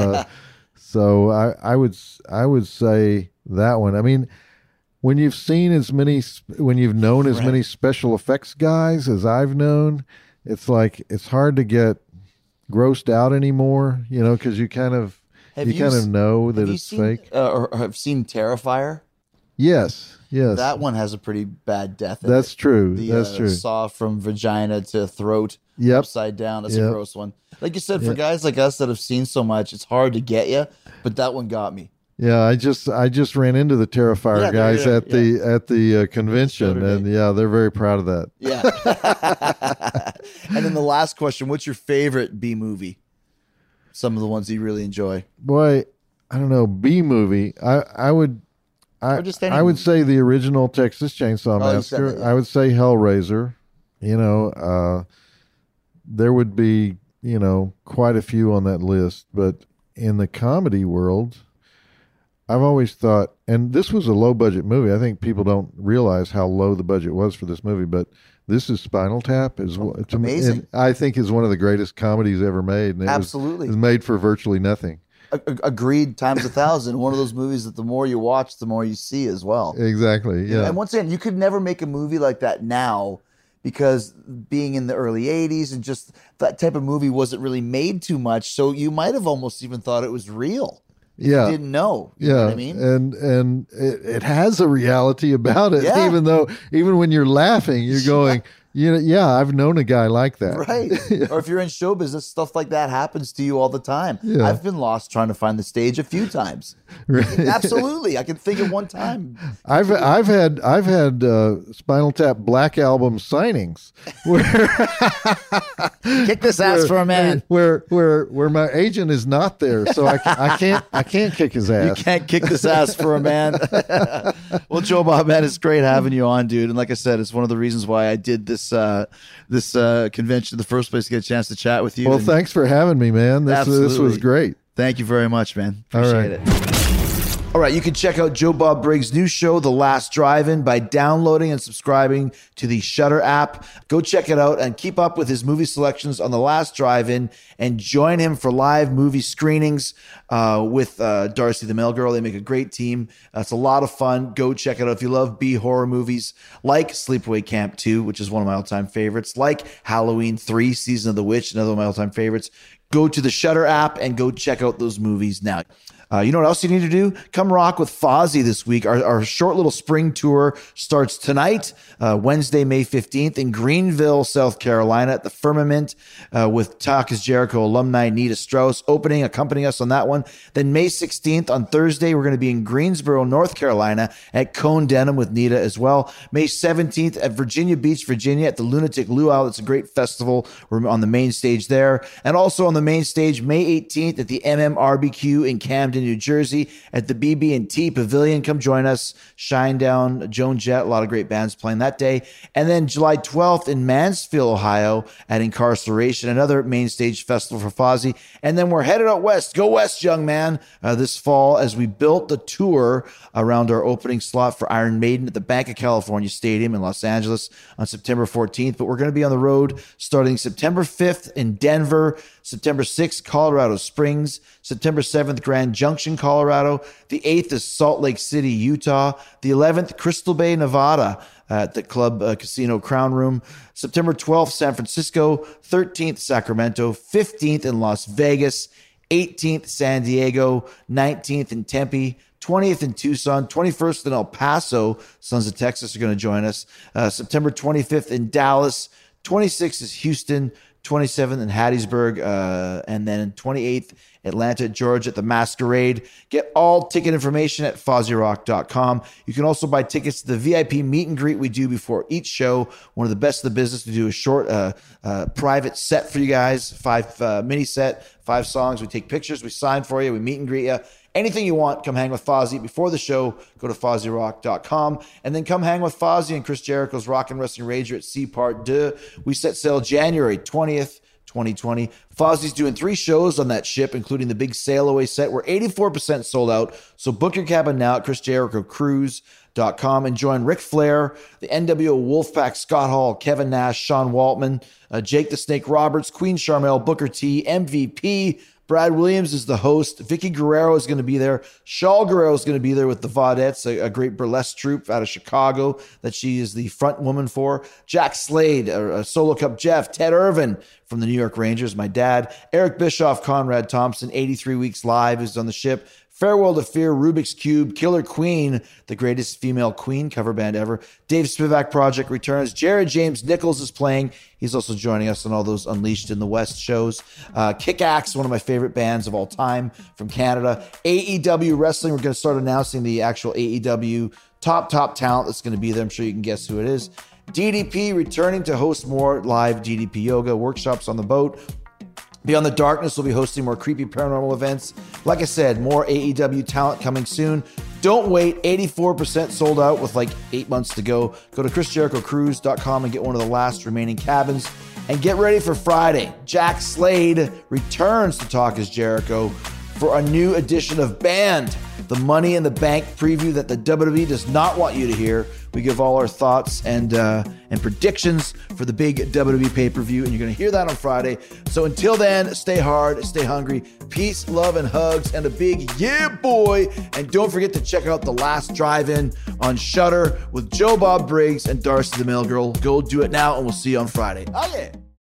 So I would say that one. I mean, when you've known as many special effects guys as I've known, it's like it's hard to get grossed out anymore, you know, because you kind of know that it's fake. Or have seen Terrifier? Yes. That one has a pretty bad death. That's true. That's true. Saw from vagina to throat, upside down. That's a gross one. Like you said, for guys like us that have seen so much, it's hard to get you. But that one got me. Yeah, I just ran into the Terrifier guys at the convention, and they're very proud of that. Yeah. And then the last question: what's your favorite B movie? Some of the ones you really enjoy. Boy, I don't know, B movie. I would say the original Texas Chainsaw Massacre. I would say Hellraiser. You know, there would be quite a few on that list, but in the comedy world, I've always thought, and this was a low budget movie. I think people don't realize how low the budget was for this movie, but this is Spinal Tap. It's amazing. I think is one of the greatest comedies ever made. And it was made for virtually nothing. Agreed, times 1,000. One of those movies that the more you watch, the more you see as well. Exactly. Yeah. And once again, you could never make a movie like that now, because being in the early 80s and just that type of movie wasn't really made too much. So you might have almost even thought it was real. Yeah. You didn't know. You know what I mean? And it has a reality about it, even when you're laughing, you're going, I've known a guy like that. Right. Or if you're in show business, stuff like that happens to you all the time. Yeah. I've been lost trying to find the stage a few times. Right. Absolutely. I can think of one time. I've had Spinal Tap Black Album signings where kick this ass for a man. Where my agent is not there, so I can't kick his ass. You can't kick this ass for a man. Well, Joe Bob, man, it's great having you on, dude. And like I said, it's one of the reasons why I did this convention in the first place, to get a chance to chat with you. Well, thanks for having me, man. This was great. Thank you very much, man. Appreciate it. All right, you can check out Joe Bob Briggs' new show, The Last Drive-In, by downloading and subscribing to the Shudder app. Go check it out and keep up with his movie selections on The Last Drive-In, and join him for live movie screenings with Darcy the Mail Girl. They make a great team. It's a lot of fun. Go check it out. If you love B horror movies like Sleepaway Camp 2, which is one of my all-time favorites, like Halloween 3, Season of the Witch, another of my all-time favorites, go to the Shudder app and go check out those movies now. You know what else you need to do? Come rock with Fozzy this week. Our short little spring tour starts tonight, Wednesday, May 15th in Greenville, South Carolina at the Firmament with Talk is Jericho alumni Nita Strauss accompanying us on that one. Then May 16th on Thursday, we're going to be in Greensboro, North Carolina at Cone Denim with Nita as well. May 17th at Virginia Beach, Virginia at the Lunatic Luau. It's a great festival. We're on the main stage there. And also on the main stage, May 18th at the MMRBQ in Camden, New Jersey at the BB&T Pavilion. Come join us. Shinedown, Joan Jett, a lot of great bands playing that day. And then July 12th in Mansfield, Ohio at Incarceration, another main stage festival for Fozzy. And then we're headed out west. Go west, young man, this fall as we built the tour around our opening slot for Iron Maiden at the Bank of California Stadium in Los Angeles on September 14th. But we're going to be on the road starting September 5th in Denver, September 6th, Colorado Springs, September 7th, Grand Junction, Junction, Colorado. The 8th is Salt Lake City, Utah. The 11th, Crystal Bay, Nevada, at the Club Casino Crown Room. September 12th, San Francisco. 13th, Sacramento. 15th in Las Vegas. 18th, San Diego. 19th in Tempe. 20th in Tucson, 21st in El Paso. Sons of Texas are going to join us. September 25th in Dallas. 26th is Houston. 27th in Hattiesburg. And then 28th, Atlanta, Georgia at the Masquerade. Get all ticket information at FozzyRock.com. You can also buy tickets to the VIP meet and greet we do before each show. One of the best in the business to do a short private set for you guys. 5 mini set, 5 songs. We take pictures, we sign for you, we meet and greet you. Anything you want, come hang with Fozzy. Before the show, go to FozzyRock.com. And then come hang with Fozzy and Chris Jericho's Rock and Wrestling Rager at C Part 2. We set sail January 20th, 2020. Fozzy's doing 3 shows on that ship, including the big sail away set. We're 84% sold out. So book your cabin now at ChrisJerichoCruise.com and join Ric Flair, the NWO Wolfpack, Scott Hall, Kevin Nash, Sean Waltman, Jake the Snake Roberts, Queen Charmel, Booker T, MVP, Brad Williams is the host. Vicky Guerrero is going to be there. Shaul Guerrero is going to be there with the Vaudettes, a great burlesque troupe out of Chicago that she is the front woman for. Jack Slade, a Solo Cup Jeff. Ted Irvin from the New York Rangers, my dad. Eric Bischoff, Conrad Thompson, 83 Weeks Live is on the ship. Farewell to Fear, Rubik's Cube, Killer Queen, the greatest female Queen cover band ever. Dave Spivak Project returns. Jared James Nichols is playing. He's also joining us on all those Unleashed in the West shows. Kick-Axe, one of my favorite bands of all time from Canada. AEW Wrestling, we're going to start announcing the actual AEW top talent that's going to be there. I'm sure you can guess who it is. DDP returning to host more live DDP yoga workshops on the boat. Beyond the Darkness will be hosting more creepy paranormal events. Like I said, more AEW talent coming soon. Don't wait. 84% sold out with like 8 months to go. Go to ChrisJerichoCruise.com and get one of the last remaining cabins. And get ready for Friday. Jack Slade returns to Talk is Jericho for a new edition of Banned, the Money in the Bank preview that the WWE does not want you to hear. We give all our thoughts and predictions for the big WWE pay-per-view, and you're going to hear that on Friday. So until then, stay hard, stay hungry. Peace, love, and hugs, and a big yeah, boy. And don't forget to check out The Last Drive-In on Shudder with Joe Bob Briggs and Darcy the Mail Girl. Go do it now, and we'll see you on Friday. Oh, yeah.